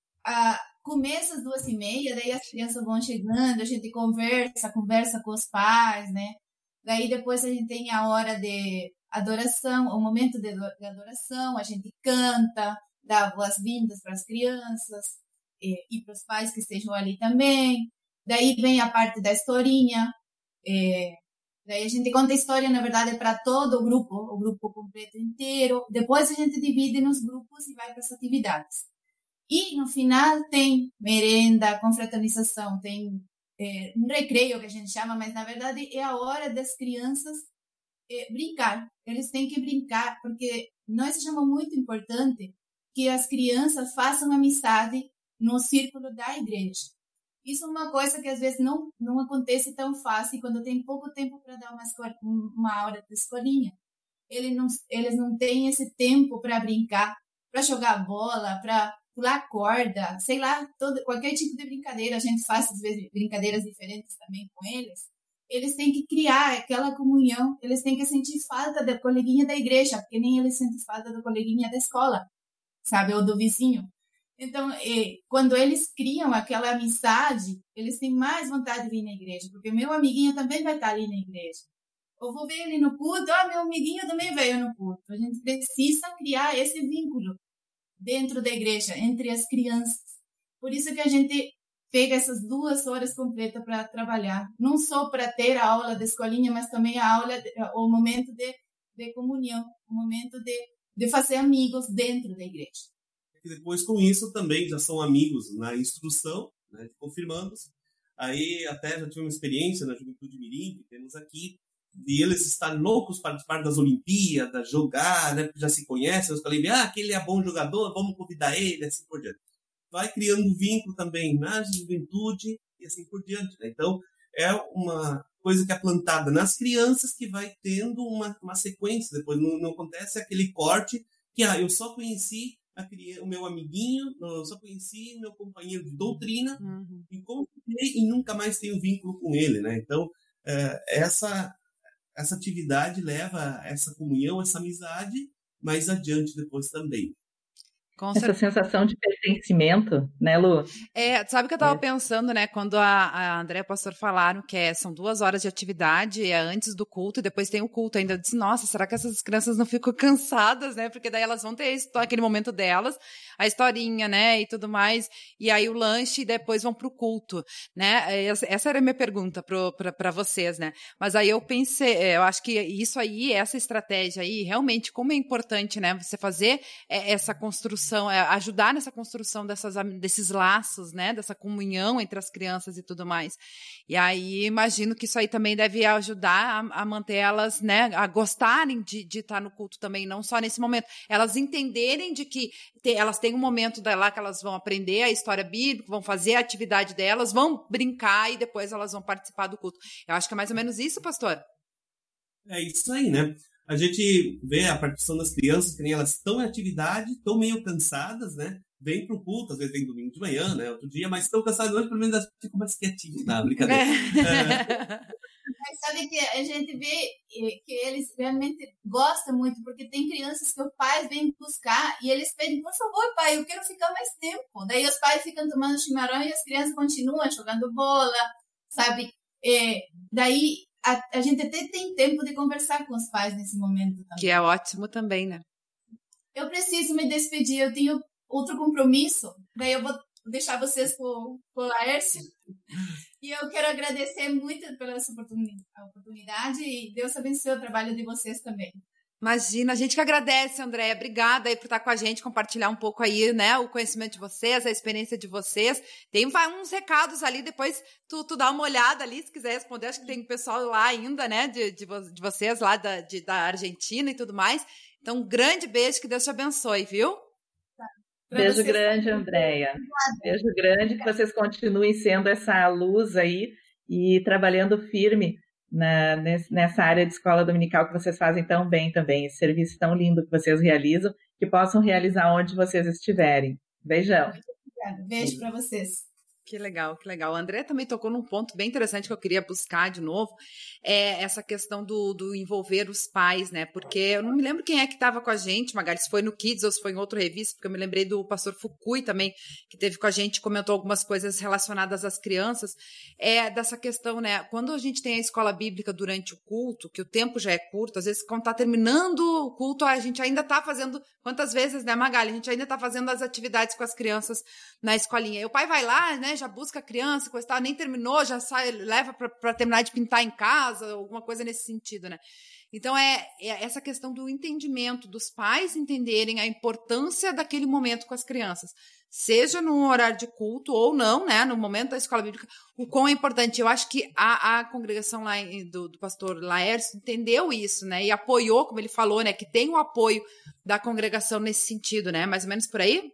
a, começa às duas e meia, daí as crianças vão chegando, a gente conversa, conversa com os pais, né? Daí depois a gente tem a hora de adoração, o momento de, de adoração, a gente canta, dá boas-vindas para as crianças e, e para os pais que estejam ali também. Daí vem a parte da historinha, é, daí a gente conta a história, na verdade, para todo o grupo, o grupo completo inteiro. Depois a gente divide nos grupos e vai para as atividades. E no final tem merenda, confraternização, tem é, um recreio que a gente chama, mas na verdade é a hora das crianças é, brincar. Eles têm que brincar, porque nós achamos muito importante que as crianças façam amizade no círculo da igreja. Isso é uma coisa que às vezes não, não acontece tão fácil quando tem pouco tempo para dar uma, uma hora de escolinha. Eles não, eles não têm esse tempo para brincar, para jogar bola, para pular corda, sei lá, todo, qualquer tipo de brincadeira. A gente faz, às vezes, brincadeiras diferentes também com eles. Eles têm que criar aquela comunhão, eles têm que sentir falta da coleguinha da igreja, porque nem eles sentem falta da coleguinha da escola, sabe, ou do vizinho. Então, eh, quando eles criam aquela amizade, eles têm mais vontade de vir na igreja, porque meu amiguinho também vai estar ali na igreja. Eu vou ver ele no culto, ah, meu amiguinho também veio no culto. A gente precisa criar esse vínculo dentro da igreja, entre as crianças. Por isso que a gente pega essas duas horas completas para trabalhar, não só para ter a aula da escolinha, mas também a aula, o momento de, de comunhão, o momento de, de fazer amigos dentro da igreja. E depois, com isso, também já são amigos na instrução, né, de confirmandos. Aí até já tive uma experiência na Juventude Mirim, que temos aqui, de eles estarem loucos para participar das Olimpíadas, jogar, né, já se conhecem, os colegas, ah, aquele é bom jogador, vamos convidar ele, assim por diante. Vai criando vínculo também na juventude e assim por diante. Né? Então, é uma coisa que é plantada nas crianças que vai tendo uma, uma sequência. Depois não, não acontece aquele corte que, ah, eu só conheci a criança, o meu amiguinho, eu só conheci meu companheiro de doutrina, uhum. e, e nunca mais tenho vínculo com ele. Né? Então, é, essa... Essa atividade leva essa comunhão, essa amizade, mais adiante depois também. Com Essa certeza. Sensação de pertencimento, né, Lu? É, sabe o que eu estava é. pensando, né? Quando a, a André e o pastor falaram que é, são duas horas de atividade, é antes do culto e depois tem o culto ainda. Eu disse, nossa, será que essas crianças não ficam cansadas, né? Porque daí elas vão ter aquele momento delas, a historinha, né? E tudo mais. E aí o lanche e depois vão pro culto, né? Essa era a minha pergunta para vocês, né? Mas aí eu pensei, eu acho que isso aí, essa estratégia aí, realmente, como é importante, né? Você fazer essa construção, ajudar nessa construção dessas, desses laços, né, dessa comunhão entre as crianças e tudo mais. E aí imagino que isso aí também deve ajudar a, a manter elas, né, a gostarem de, de estar no culto também, não só nesse momento, elas entenderem de que te, elas têm um momento lá que elas vão aprender a história bíblica, vão fazer a atividade delas, vão brincar e depois elas vão participar do culto. Eu acho que é mais ou menos isso, pastor. É isso aí, né? A gente vê a participação das crianças, que nem elas estão em atividade, estão meio cansadas, né? Vem pro culto, às vezes vem domingo de manhã, né? Outro dia, mas estão cansadas hoje, pelo menos elas ficam mais quietinhas, na brincadeira. É. Mas sabe que a gente vê que eles realmente gostam muito, porque tem crianças que os pais vêm buscar e eles pedem, por favor, pai, eu quero ficar mais tempo. Daí os pais ficam tomando chimarrão e as crianças continuam jogando bola, sabe? É, daí... A, a gente até tem tempo de conversar com os pais nesse momento também. Que é ótimo também, né? Eu preciso me despedir, eu tenho outro compromisso, daí eu vou deixar vocês com o Laércio. E eu quero agradecer muito pela essa oportunidade e Deus abençoe o trabalho de vocês também. Imagina, a gente que agradece, Andréia. Obrigada aí por estar com a gente, compartilhar um pouco aí, né, o conhecimento de vocês, a experiência de vocês. Tem uns recados ali, depois tu, tu dá uma olhada ali, se quiser responder. Acho que tem pessoal lá ainda, né, de, de, de vocês lá da, de, da Argentina e tudo mais. Então, um grande beijo, que Deus te abençoe, viu? Tá. Beijo vocês. Grande, Andréia. Beijo grande, que vocês continuem sendo essa luz aí e trabalhando firme Na, nessa área de escola dominical que vocês fazem tão bem também, esse serviço tão lindo que vocês realizam, que possam realizar onde vocês estiverem. Beijão. Muito obrigada. Beijo para vocês. Que legal, que legal. O André também tocou num ponto bem interessante que eu queria buscar de novo, é essa questão do, do envolver os pais, né? Porque eu não me lembro quem é que estava com a gente, Magali, se foi no Kids ou se foi em outra revista, porque eu me lembrei do pastor Fukui também, que teve com a gente, comentou algumas coisas relacionadas às crianças, é dessa questão, né? Quando a gente tem a escola bíblica durante o culto, que o tempo já é curto, às vezes quando está terminando o culto, a gente ainda está fazendo, quantas vezes, né, Magali? A gente ainda está fazendo as atividades com as crianças na escolinha. E o pai vai lá, né, já busca a criança, coisa tal, nem terminou, já sai, leva para terminar de pintar em casa, alguma coisa nesse sentido, né? Então, é, é essa questão do entendimento, dos pais entenderem a importância daquele momento com as crianças, seja no horário de culto ou não, né, no momento da escola bíblica, o quão é importante. Eu acho que a, a congregação lá do, do pastor Laércio entendeu isso, né, e apoiou, como ele falou, né, que tem o apoio da congregação nesse sentido, né, mais ou menos por aí?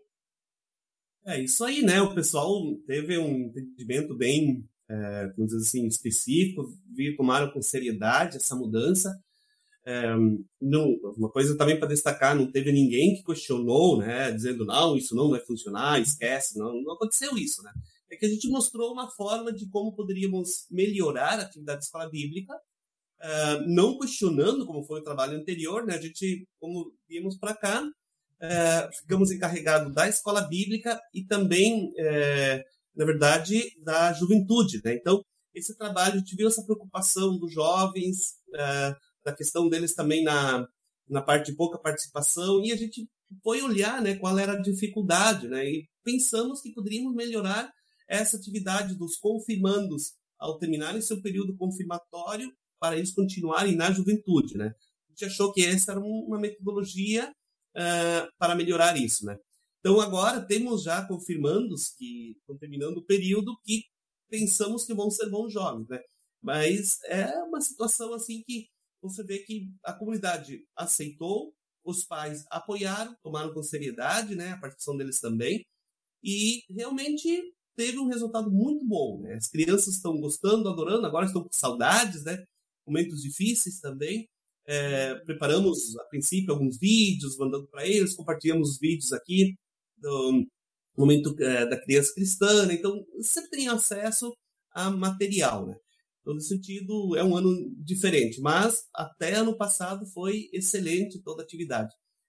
É isso aí, né? O pessoal teve um entendimento bem, é, vamos dizer assim, específico, tomaram com seriedade essa mudança. É, não, uma coisa também para destacar, não teve ninguém que questionou, né? Dizendo, não, isso não vai funcionar, esquece, não, não aconteceu isso, né? É que a gente mostrou uma forma de como poderíamos melhorar a atividade de escola bíblica, é, não questionando como foi o trabalho anterior, né? A gente, como viemos para cá, É, ficamos encarregados da escola bíblica e também, é, na verdade, da juventude, né? Então, esse trabalho, a gente viu essa preocupação dos jovens, é, da questão deles também na, na parte de pouca participação, e a gente foi olhar, né, qual era a dificuldade, né? E pensamos que poderíamos melhorar essa atividade dos confirmandos ao terminarem seu período confirmatório para eles continuarem na juventude, né? A gente achou que essa era uma metodologia Uh, para melhorar isso, né? Então, agora temos já confirmandos que estão terminando o período que pensamos que vão ser bons jovens, né? Mas é uma situação assim que você vê que a comunidade aceitou, os pais apoiaram, tomaram com seriedade, né, a participação deles também, e realmente teve um resultado muito bom, né? As crianças estão gostando, adorando, agora estão com saudades, né? Momentos difíceis também. É, preparamos, a princípio, alguns vídeos, mandando para eles, compartilhamos os vídeos aqui do momento é, da criança cristã, né? Então, sempre tem acesso a material, né? Então, nesse sentido, é um ano diferente, mas até ano passado foi excelente toda a atividade.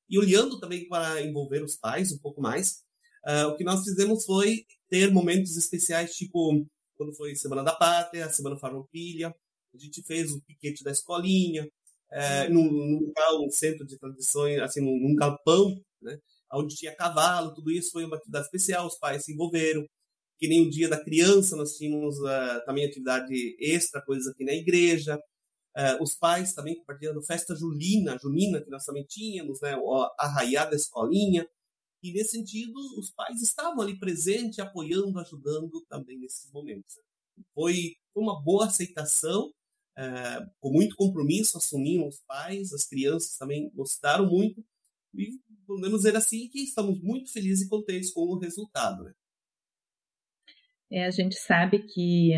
E olhando também para envolver os pais um pouco mais, uh, o que nós fizemos foi ter momentos especiais, tipo quando foi Semana da Pátria, Semana Farroupilha, a gente fez o piquete da escolinha, é, num, num local, um centro de tradições, assim, num, num galpão, né, onde tinha cavalo, tudo isso foi uma atividade especial, os pais se envolveram, que nem o Dia da Criança, nós tínhamos uh, também atividade extra, coisas aqui na igreja, uh, os pais também compartilhando festa julina, junina, que nós também tínhamos, né, a arraiada escolinha, e nesse sentido, os pais estavam ali presentes, apoiando, ajudando também nesses momentos. Foi uma boa aceitação, é, com muito compromisso, assumiram os pais, as crianças também gostaram muito, e podemos dizer assim que estamos muito felizes e contentes com o resultado. Né? É, a gente sabe que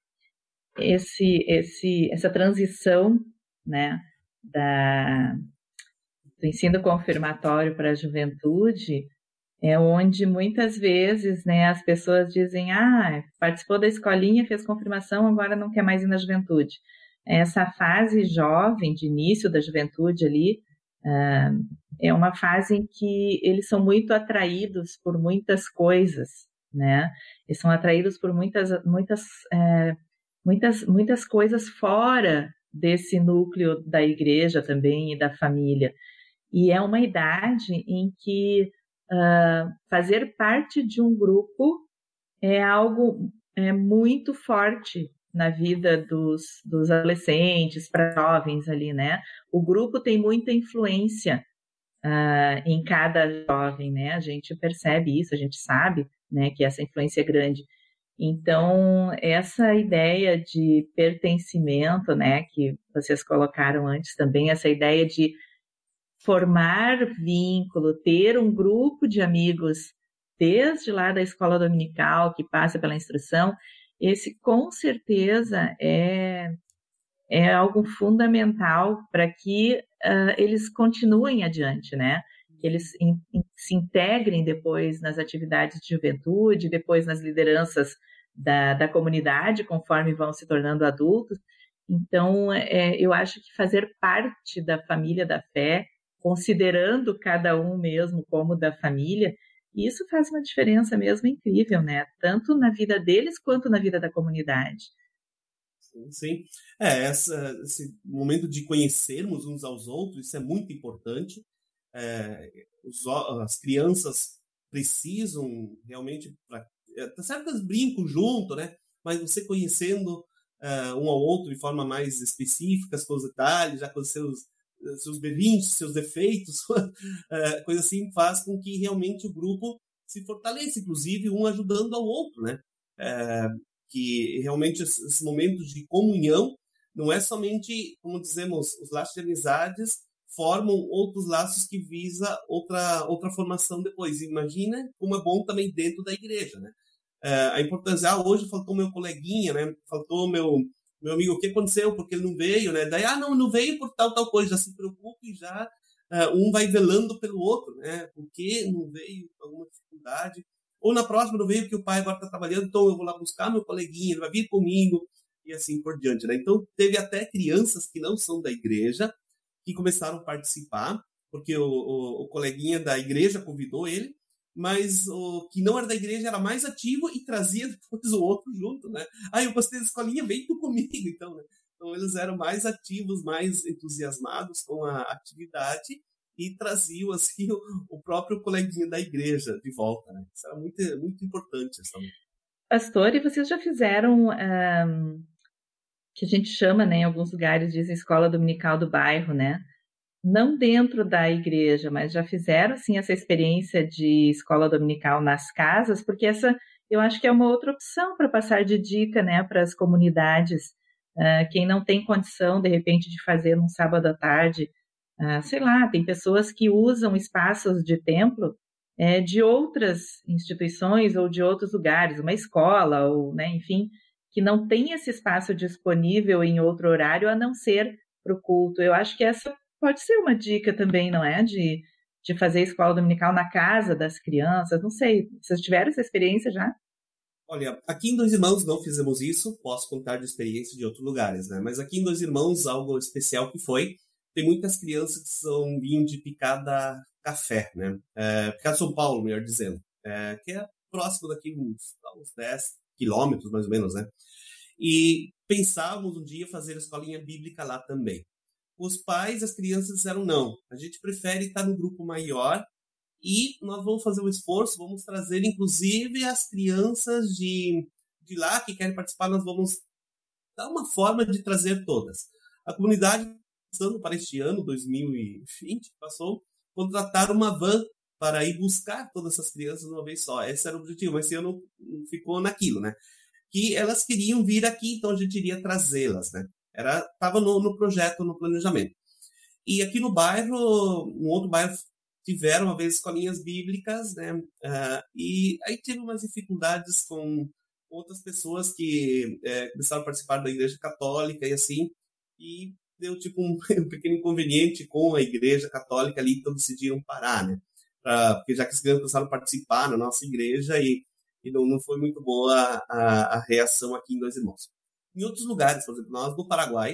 esse, esse, essa transição, né, da, do ensino confirmatório para a juventude é onde muitas vezes, né, as pessoas dizem, ah, participou da escolinha, fez confirmação, agora não quer mais ir na juventude. Essa fase jovem, de início da juventude ali, uh, é uma fase em que eles são muito atraídos por muitas coisas, né? Eles são atraídos por muitas, muitas, é, muitas, muitas coisas fora desse núcleo da igreja também e da família. E é uma idade em que Uh, fazer parte de um grupo é algo é, muito forte na vida dos, dos adolescentes, para jovens ali, né? O grupo tem muita influência uh, em cada jovem, né? A gente percebe isso, a gente sabe, né, que essa influência é grande. Então, essa ideia de pertencimento, né, que vocês colocaram antes também, essa ideia de formar vínculo, ter um grupo de amigos desde lá da escola dominical que passa pela instrução, esse com certeza é, é algo fundamental para que uh, eles continuem adiante, né? Que eles in, in, se integrem depois nas atividades de juventude, depois nas lideranças da, da comunidade, conforme vão se tornando adultos. Então, é, eu acho que fazer parte da família da fé, considerando cada um mesmo como da família, isso faz uma diferença mesmo incrível, né? Tanto na vida deles quanto na vida da comunidade. Sim, sim. É, essa, esse momento de conhecermos uns aos outros, isso é muito importante. É, os, as crianças precisam realmente, pra, tá certo que eles brincam junto, né? Mas você conhecendo uh, um ao outro de forma mais específica, com os detalhes, já com os seus seus berrinches, seus defeitos, coisa assim, faz com que realmente o grupo se fortaleça, inclusive um ajudando ao outro, né? É, que realmente esses momentos de comunhão não é somente, como dizemos, os laços de amizades formam outros laços que visa outra, outra formação depois. Imagina como é bom também dentro da igreja, né? É, a importância, ah, hoje faltou meu coleguinha, né? Faltou meu... meu amigo, o que aconteceu? Porque ele não veio, né? Daí, ah, não, não veio por tal, tal coisa, já se preocupa e já uh, um vai velando pelo outro, né? Por que não veio por alguma dificuldade? Ou na próxima não veio porque o pai agora está trabalhando, então eu vou lá buscar meu coleguinha, ele vai vir comigo, e assim por diante, né? Então, teve até crianças que não são da igreja, que começaram a participar, porque o, o, o coleguinha da igreja convidou ele, mas o que não era da igreja era mais ativo e trazia depois o outro junto, né? Ah, eu gostei da escolinha, vem tu comigo, então, né? Então, eles eram mais ativos, mais entusiasmados com a atividade e traziam, assim, o, o próprio coleguinha da igreja de volta, né? Isso era muito, muito importante. Essa... Pastor, e vocês já fizeram, um, que a gente chama, né, em alguns lugares, dizem escola dominical do bairro, né? Não dentro da igreja, mas já fizeram, sim, essa experiência de escola dominical nas casas, porque essa, eu acho que é uma outra opção para passar de dica, né, para as comunidades. Uh, quem não tem condição, de repente, de fazer num sábado à tarde, uh, sei lá, tem pessoas que usam espaços de templo é, de outras instituições ou de outros lugares, uma escola, ou, né, enfim, que não tem esse espaço disponível em outro horário, a não ser para o culto. Eu acho que essa pode ser uma dica também, não é? De, de fazer escola dominical na casa das crianças, não sei. Vocês tiveram essa experiência já? Olha, aqui em Dois Irmãos não fizemos isso, posso contar de experiência de outros lugares, né? Mas aqui em Dois Irmãos, algo especial que foi, tem muitas crianças que são vinham de picada Café, né? É, Picado São Paulo, melhor dizendo, é, que é próximo daqui uns, uns dez quilômetros, mais ou menos, né? E pensávamos um dia fazer a escolinha bíblica lá também. Os pais, as crianças disseram não, a gente prefere estar no grupo maior e nós vamos fazer um esforço, vamos trazer inclusive as crianças de, de lá que querem participar, nós vamos dar uma forma de trazer todas. A comunidade, passando para este ano, dois mil e vinte, passou, contratar uma van para ir buscar todas essas crianças de uma vez só. Esse era o objetivo, mas esse ano ficou naquilo, né? Que elas queriam vir aqui, então a gente iria trazê-las, né? Era, estava no, no projeto, no planejamento. E aqui no bairro, no outro bairro, tiveram uma vez escolinhas bíblicas, né? Uh, e aí tive umas dificuldades com outras pessoas que é, começaram a participar da Igreja Católica e assim, e deu tipo um, um pequeno inconveniente com a Igreja Católica ali, então decidiram parar, né? Pra, porque já que as crianças começaram a participar na nossa igreja e, e não, não foi muito boa a, a reação aqui em Dois Irmãos. Em outros lugares, por exemplo, nós no Paraguai,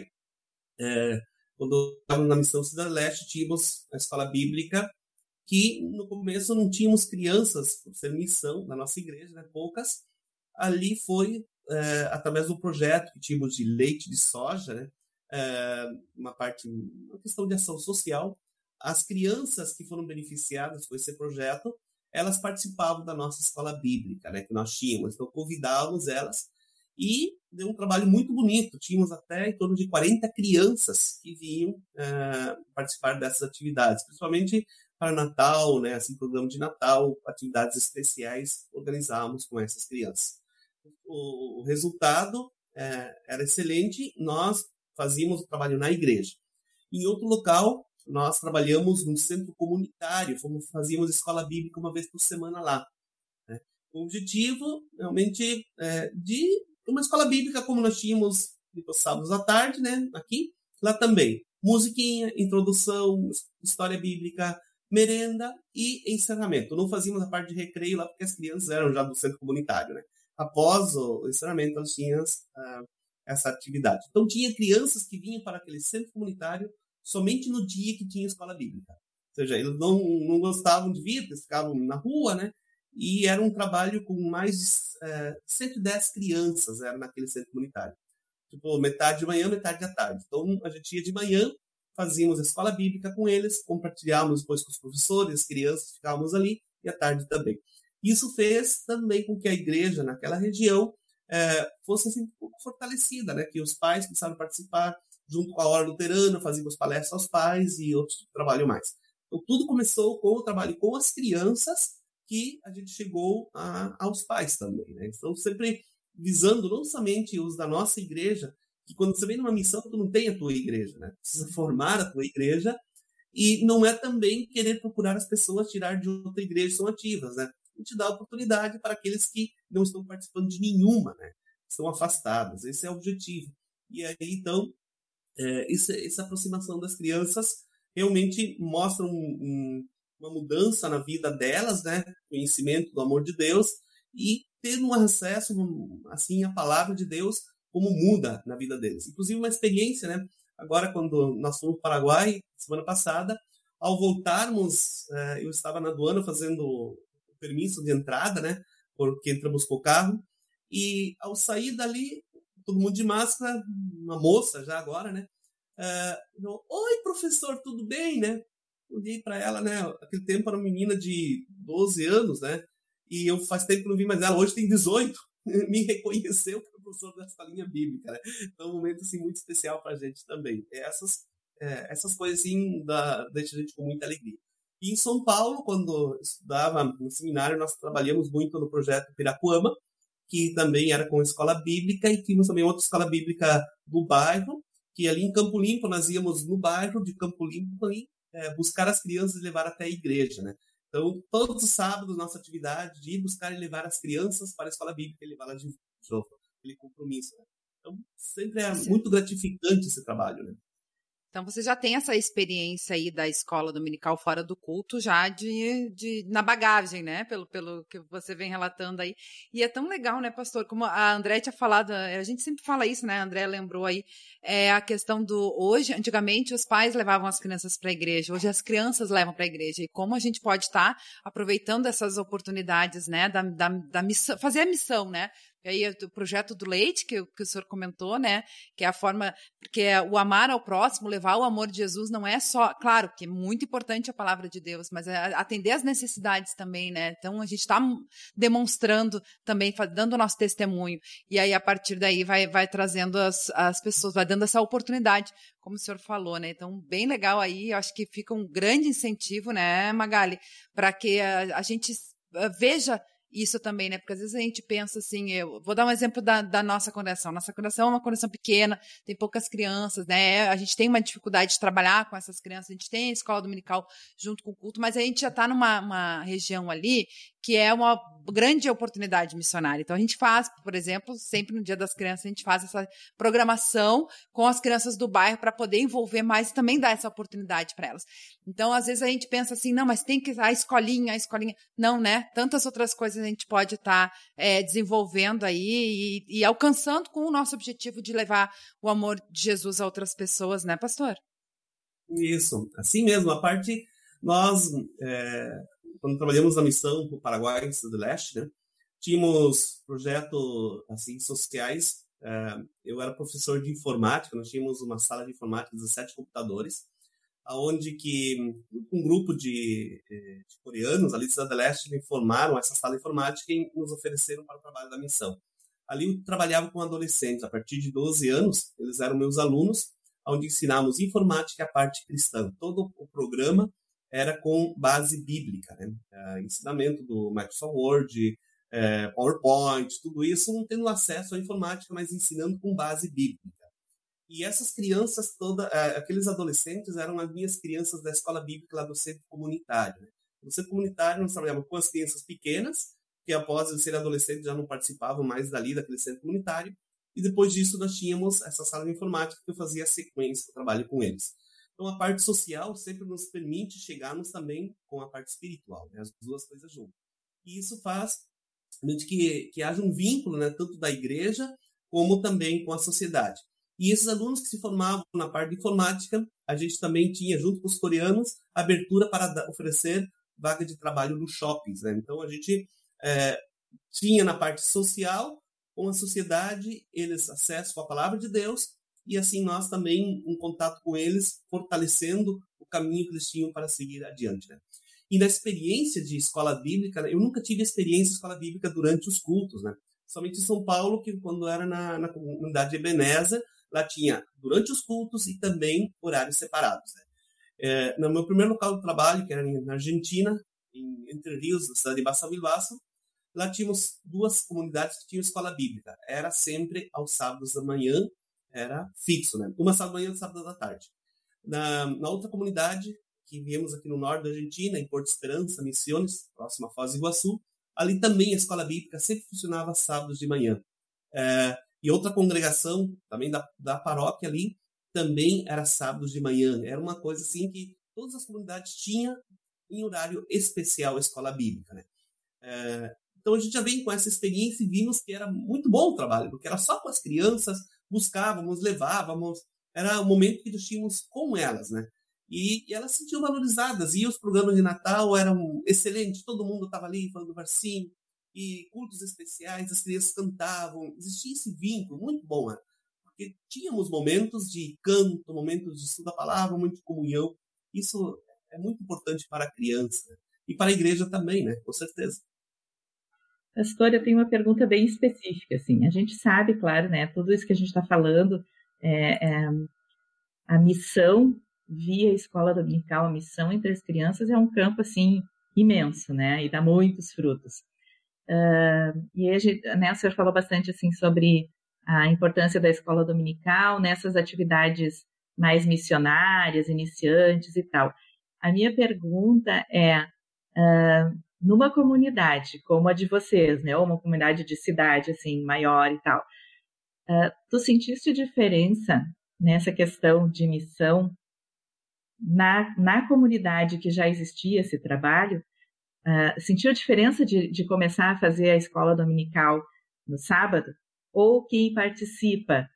é, quando estávamos na Missão Cidade Leste, tínhamos a escola bíblica, que no começo não tínhamos crianças, por ser missão na nossa igreja, né, poucas. Ali foi, é, através do projeto que tínhamos de leite de soja, né, é, uma parte, uma questão de ação social. As crianças que foram beneficiadas com esse projeto, elas participavam da nossa escola bíblica, né, que nós tínhamos. Então, convidávamos elas e deu um trabalho muito bonito. Tínhamos até em torno de quarenta crianças que vinham uh, participar dessas atividades, principalmente para Natal, né, assim, programa de Natal, atividades especiais organizávamos com essas crianças. O, o resultado uh, era excelente. Nós fazíamos o trabalho na igreja. Em outro local, nós trabalhamos num centro comunitário, fomos, fazíamos escola bíblica uma vez por semana lá, né? Com o objetivo, realmente, é, de uma escola bíblica como nós tínhamos nos sábados à tarde, né? Aqui, lá também. Musiquinha, introdução, história bíblica, merenda e encerramento. Não fazíamos a parte de recreio lá porque as crianças eram já do centro comunitário, né? Após o encerramento, elas tinham uh, essa atividade. Então, tinha crianças que vinham para aquele centro comunitário somente no dia que tinha escola bíblica. Ou seja, eles não, não gostavam de vir, eles ficavam na rua, né? E era um trabalho com mais de é, cento e dez crianças, era naquele centro comunitário. Tipo, metade de manhã, metade da tarde. Então, a gente ia de manhã, fazíamos a escola bíblica com eles, compartilhávamos depois com os professores, as crianças, ficávamos ali, e à tarde também. Isso fez também com que a igreja, naquela região, é, fosse assim, um pouco fortalecida, né? Que os pais começaram a participar, junto com a Hora Luterana, fazíamos palestras aos pais e outros trabalho mais. Então, tudo começou com o trabalho com as crianças, que a gente chegou a, aos pais também, né? Então, sempre visando não somente os da nossa igreja, que quando você vem numa missão, tu não tem a tua igreja, né? Precisa formar a tua igreja, e não é também querer procurar as pessoas tirar de outra igreja que são ativas, né? A gente dá oportunidade para aqueles que não estão participando de nenhuma, né? Estão afastados, esse é o objetivo. E aí, então, É, essa, essa aproximação das crianças realmente mostra um, um, uma mudança na vida delas, né? Conhecimento do amor de Deus e ter um acesso, assim, à palavra de Deus, como muda na vida deles. Inclusive uma experiência, né? Agora, quando nós fomos para o Paraguai, semana passada, ao voltarmos, é, eu estava na aduana fazendo o permisso de entrada, né? Porque entramos com o carro, e ao sair dali, todo mundo de máscara, uma moça já agora, né? Uh, Oi, professor, tudo bem, né? Eu olhei para ela, né? Aquele tempo era uma menina de doze anos, né? E eu faz tempo que não vi mais ela, hoje tem dezoito. Me reconheceu como professor da escolinha bíblica, né? Então, um momento assim, muito especial para a gente também. Essas, é, essas coisas assim, da, deixam a gente com muita alegria. E em São Paulo, quando estudava no seminário, nós trabalhamos muito no projeto Piracuama, que também era com a escola bíblica, e tínhamos também outra escola bíblica do bairro, que ali em Campo Limpo, nós íamos no bairro de Campo Limpo ali, é, buscar as crianças e levar até a igreja, né? Então, todos os sábados, nossa atividade de ir buscar e levar as crianças para a escola bíblica e levá-las de volta, aquele compromisso, né? Então, sempre é Sim. muito gratificante esse trabalho, né? Então, você já tem essa experiência aí da escola dominical fora do culto, já de, de, na bagagem, né? Pelo, pelo que você vem relatando aí. E é tão legal, né, pastor? Como a André tinha falado, a gente sempre fala isso, né? A André lembrou aí, é a questão do... Hoje, antigamente, os pais levavam as crianças para a igreja, hoje as crianças levam para a igreja. E como a gente pode estar tá aproveitando essas oportunidades, né? Da, da, da missão, fazer a missão, né? E aí o projeto do Leite, que, que o senhor comentou, né, que é a forma, porque o amar ao próximo, levar o amor de Jesus não é só, claro, que é muito importante a palavra de Deus, mas é atender às necessidades também, né, então a gente está demonstrando também, dando o nosso testemunho, e aí a partir daí vai, vai trazendo as, as pessoas, vai dando essa oportunidade, como o senhor falou, né, então bem legal aí, eu acho que fica um grande incentivo, né, Magali, para que a, a gente veja isso também, né? Porque às vezes a gente pensa assim, eu vou dar um exemplo da, da nossa congregação. Nossa congregação é uma congregação pequena, tem poucas crianças, né? A gente tem uma dificuldade de trabalhar com essas crianças, a gente tem a escola dominical junto com o culto, mas a gente já está numa uma região ali que é uma grande oportunidade missionária. Então a gente faz, por exemplo, sempre no Dia das Crianças, a gente faz essa programação com as crianças do bairro para poder envolver mais e também dar essa oportunidade para elas. Então, às vezes a gente pensa assim, não, mas tem que a escolinha, a escolinha. Não, né? Tantas outras coisas a gente pode estar tá, é, desenvolvendo aí e, e alcançando com o nosso objetivo de levar o amor de Jesus a outras pessoas, né, pastor? Isso, assim mesmo. A parte, nós, é, quando trabalhamos na missão para o Paraguai do Leste, né, tínhamos projetos assim, sociais. É, eu era professor de informática, nós tínhamos uma sala de informática, dezessete computadores, onde que um grupo de, de coreanos ali da Cidade do Leste me formaram essa sala informática e nos ofereceram para o trabalho da missão. Ali eu trabalhava com adolescentes, a partir de doze anos, eles eram meus alunos, onde ensinávamos informática e a parte cristã. Todo o programa era com base bíblica, né? É, ensinamento do Microsoft Word, é, PowerPoint, tudo isso, não tendo acesso à informática, mas ensinando com base bíblica. E essas crianças, toda, aqueles adolescentes, eram as minhas crianças da escola bíblica lá do centro comunitário. Né? No centro comunitário, nós trabalhávamos com as crianças pequenas, que após eles serem adolescentes já não participavam mais dali, daquele centro comunitário. E depois disso, nós tínhamos essa sala de informática que eu fazia a sequência do trabalho com eles. Então, a parte social sempre nos permite chegarmos também com a parte espiritual, né? As duas coisas juntas. E isso faz que, que haja um vínculo, né? Tanto da igreja como também com a sociedade. E esses alunos que se formavam na parte de informática, a gente também tinha, junto com os coreanos, abertura para oferecer vaga de trabalho nos shoppings. Né? Então, a gente é, tinha na parte social, com a sociedade, eles acesso à palavra de Deus, e assim nós também, em contato com eles, fortalecendo o caminho que eles tinham para seguir adiante. Né? E na experiência de escola bíblica, eu nunca tive experiência de escola bíblica durante os cultos, né? Somente em São Paulo, que quando era na, na comunidade de Ebenezer, lá tinha durante os cultos e também horários separados. Né? É, no meu primeiro local de trabalho, que era na Argentina, em Entre Rios, na cidade de Bassa Bilbaso, lá tínhamos duas comunidades que tinham escola bíblica. Era sempre aos sábados da manhã, era fixo, né? Uma sábado da manhã e outra sábado da tarde. Na, na outra comunidade, que viemos aqui no norte da Argentina, em Porto Esperança, Misiones, próxima a Foz do Iguaçu, ali também a escola bíblica sempre funcionava sábados de manhã. É, e outra congregação, também da, da paróquia ali, também era sábados de manhã. Era uma coisa assim que todas as comunidades tinham em horário especial a escola bíblica. Né? É, então a gente já vem com essa experiência e vimos que era muito bom o trabalho, porque era só com as crianças, buscávamos, levávamos, era o momento que nós tínhamos com elas, né? E, e elas se sentiam valorizadas, e os programas de Natal eram excelentes, todo mundo estava ali falando versinho, e cultos especiais, as crianças cantavam, existia esse vínculo muito bom, né? Porque tínhamos momentos de canto, momentos de estudo da palavra, muito de comunhão, isso é muito importante para a criança, né? E para a igreja também, né? Com certeza. Pastor, eu tenho uma pergunta bem específica, assim, a gente sabe, claro, né, tudo isso que a gente está falando, é, é, a missão via escola dominical, a missão entre as crianças é um campo, assim, imenso, né, e dá muitos frutos. Uh, e a gente, né, o senhor falou bastante, assim, sobre a importância da escola dominical nessas atividades mais missionárias, iniciantes e tal. A minha pergunta é, uh, numa comunidade como a de vocês, né, ou uma comunidade de cidade, assim, maior e tal, uh, tu sentiste diferença nessa questão de missão na, na comunidade que já existia esse trabalho, uh, sentiu a diferença de, de começar a fazer a escola dominical no sábado, ou quem participa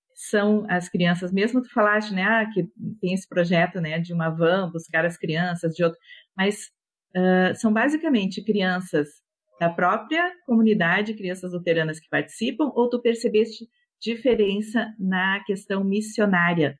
são as crianças, mesmo tu falaste, né, ah, que tem esse projeto, né, de uma van, buscar as crianças, de outro, mas uh, são basicamente crianças da própria comunidade, crianças luteranas que participam, ou tu percebeste diferença na questão missionária,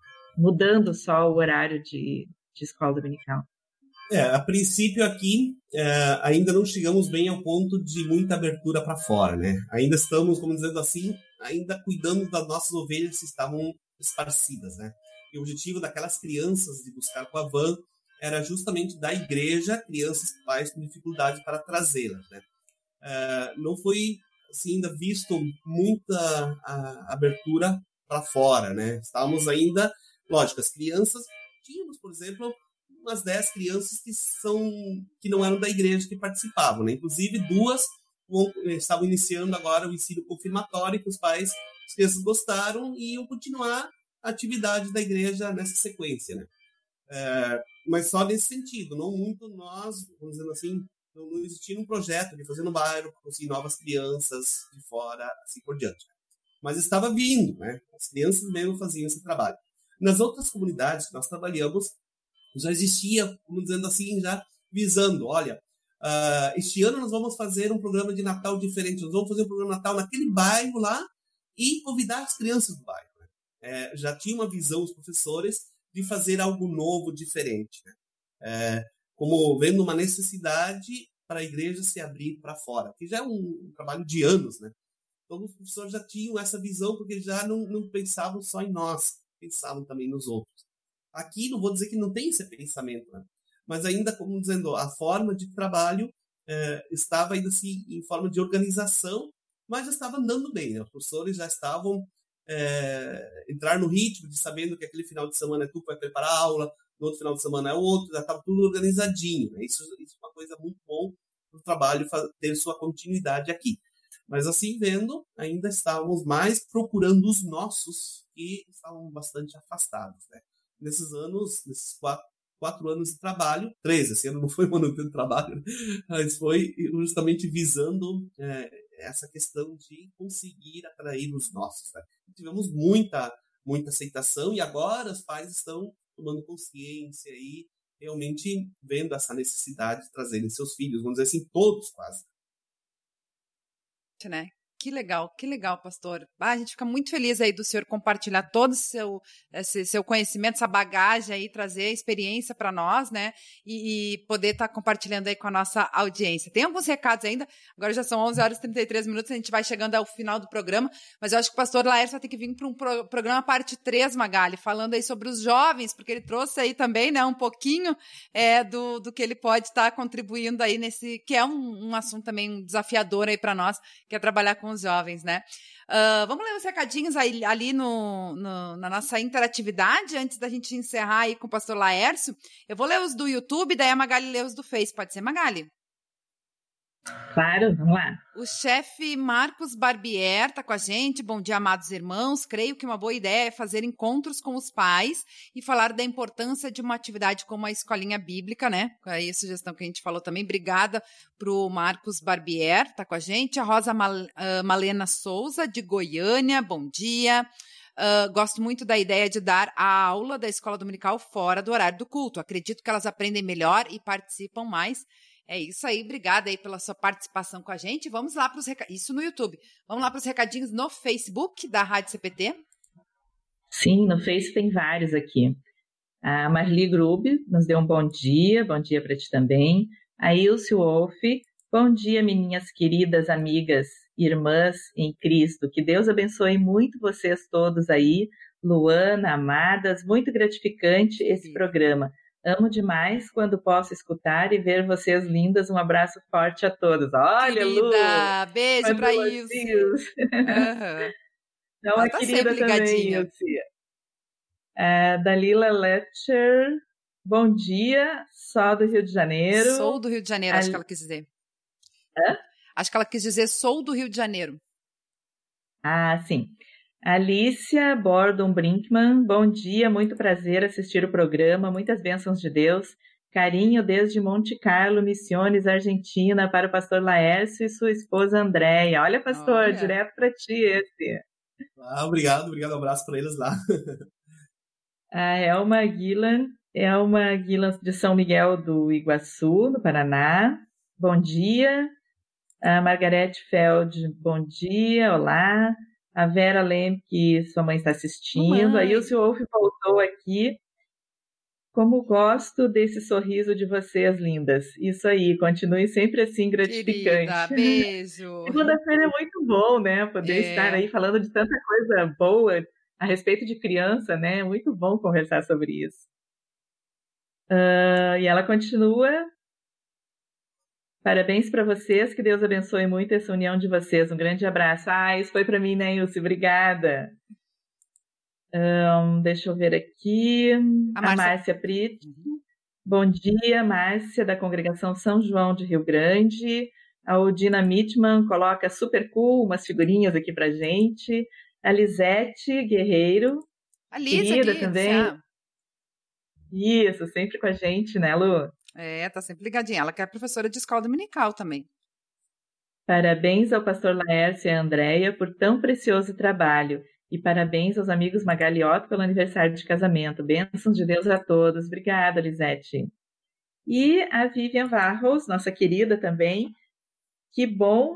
mudando só o horário de, de escola dominical? É, a princípio aqui é, ainda não chegamos bem ao ponto de muita abertura para fora, né? Ainda estamos, como dizendo assim, ainda cuidando das nossas ovelhas que estavam esparcidas, né? E o objetivo daquelas crianças de buscar com a van era justamente da igreja crianças e pais com dificuldade para trazê-las, né? É, não foi assim, ainda visto muita a, abertura para fora, né? Estávamos ainda, lógico, as crianças, tínhamos, por exemplo, umas dez crianças que, são, que não eram da igreja que participavam, né? Inclusive duas vão, estavam iniciando agora o ensino confirmatório, que os pais, as crianças gostaram e iam continuar a atividade da igreja nessa sequência, né? É, mas só nesse sentido, não muito nós, vamos dizer assim, não, não existia um projeto de fazer no bairro, conseguir novas crianças de fora, assim por diante. Mas estava vindo, né? As crianças mesmo faziam esse trabalho. Nas outras comunidades que nós trabalhamos, já existia, como dizendo assim, já visando, olha, uh, este ano nós vamos fazer um programa de Natal diferente, nós vamos fazer um programa de Natal naquele bairro lá e convidar as crianças do bairro. Né? É, já tinha uma visão, os professores, de fazer algo novo, diferente. Né? É, como vendo uma necessidade para a igreja se abrir para fora, que já é um, um trabalho de anos. Né? Então os professores já tinham essa visão, porque já não, não pensavam só em nós, pensavam também nos outros. Aqui não vou dizer que não tem esse pensamento, né? Mas ainda, como dizendo, a forma de trabalho eh, estava ainda assim em forma de organização, mas já estava andando bem, né? Os professores já estavam eh, entrar no ritmo de sabendo que aquele final de semana é tu que vai preparar a aula, no outro final de semana é o outro, já estava tudo organizadinho, né? Isso, isso é uma coisa muito bom para o trabalho ter sua continuidade aqui. Mas assim vendo, ainda estávamos mais procurando os nossos que estavam bastante afastados, né? Nesses anos, nesses quatro, quatro anos de trabalho, três, esse ano não foi um ano de trabalho, né? Mas foi justamente visando é, essa questão de conseguir atrair os nossos. Né? Tivemos muita, muita aceitação e agora os pais estão tomando consciência e realmente vendo essa necessidade de trazerem seus filhos, vamos dizer assim, todos quase. Né? Que legal, que legal, pastor. Ah, a gente fica muito feliz aí do senhor compartilhar todo o seu, esse, seu conhecimento, essa bagagem aí, trazer a experiência para nós, né? E, e poder estar tá compartilhando aí com a nossa audiência. Tem alguns recados ainda, agora já são onze horas e trinta e três minutos, a gente vai chegando ao final do programa, mas eu acho que o pastor Laércio vai ter que vir para um pro, programa parte três, Magali, falando aí sobre os jovens, porque ele trouxe aí também, né, um pouquinho é, do, do que ele pode estar tá contribuindo aí nesse, que é um, um assunto também desafiador aí para nós, que é trabalhar com os jovens, né? Uh, vamos ler os recadinhos aí, ali no, no, na nossa interatividade, antes da gente encerrar aí com o pastor Laércio. Eu vou ler os do YouTube, daí a Magali lê os do Face. Pode ser, Magali? Claro, vamos lá. O chefe Marcos Barbier está com a gente. Bom dia, amados irmãos. Creio que uma boa ideia é fazer encontros com os pais e falar da importância de uma atividade como a escolinha bíblica, né? Aí a sugestão que a gente falou também. Obrigada para o Marcos Barbier, está com a gente. A Rosa Mal, uh, Malena Souza, de Goiânia. Bom dia. Uh, gosto muito da ideia de dar a aula da escola dominical fora do horário do culto. Acredito que elas aprendem melhor e participam mais. É isso aí, obrigada aí pela sua participação com a gente. Vamos lá para os recadinhos, isso no YouTube. Vamos lá para os recadinhos no Facebook da Rádio C P T. Sim, no Face tem vários aqui. A Marli Grube nos deu um bom dia, bom dia para ti também. A Ilse Wolf, bom dia, meninas queridas, amigas, irmãs em Cristo. Que Deus abençoe muito vocês todos aí. Luana, amadas, muito gratificante esse Sim. programa. Amo demais quando posso escutar e ver vocês lindas. Um abraço forte a todos. Olha, querida, Lu! Beijo para Ilse. Uhum. Então, a tá querida também, Ilse. É, Dalila Letcher, bom dia. Só do Rio de Janeiro. Sou do Rio de Janeiro, a... acho que ela quis dizer. Hã? Acho que ela quis dizer sou do Rio de Janeiro. Ah, sim. Alicia Bordon Brinkman, bom dia, muito prazer assistir o programa, muitas bênçãos de Deus. Carinho desde Monte Carlo, Misiones, Argentina, para o pastor Laércio e sua esposa Andréia. Olha, pastor, Olha. direto para ti esse. Ah, obrigado, obrigado, um abraço para eles lá. A Elma Guilan, Elma Guilan de São Miguel do Iguaçu, no Paraná. Bom dia. A Margarete Feld, bom dia, olá. A Vera Lem, que sua mãe está assistindo. Mãe. Aí o senhor Wolf voltou aqui. Como gosto desse sorriso de vocês, lindas. Isso aí, continue sempre assim, gratificante. Querida, beijo. Segunda-feira é muito bom, né? Poder é. estar aí falando de tanta coisa boa a respeito de criança, né? É muito bom conversar sobre isso. Uh, e ela continua. Parabéns para vocês, que Deus abençoe muito essa união de vocês. Um grande abraço. Ah, isso foi para mim, né, Ilse? Obrigada. Um, deixa eu ver aqui. A Márcia, a Márcia Prit. Uhum. Bom dia, Márcia, da Congregação São João de Rio Grande. A Odina Mitman coloca super cool umas figurinhas aqui pra gente. A Lisete Guerreiro. A Lisa querida aqui, também. Sabe? Isso, sempre com a gente, né, Lu? É, tá sempre ligadinha. Ela que é professora de escola dominical também. Parabéns ao pastor Laércio e a Andréia por tão precioso trabalho. E parabéns aos amigos Magaliotto pelo aniversário de casamento. Bênçãos de Deus a todos. Obrigada, Lisete. E a Vivian Varros, nossa querida também. Que bom,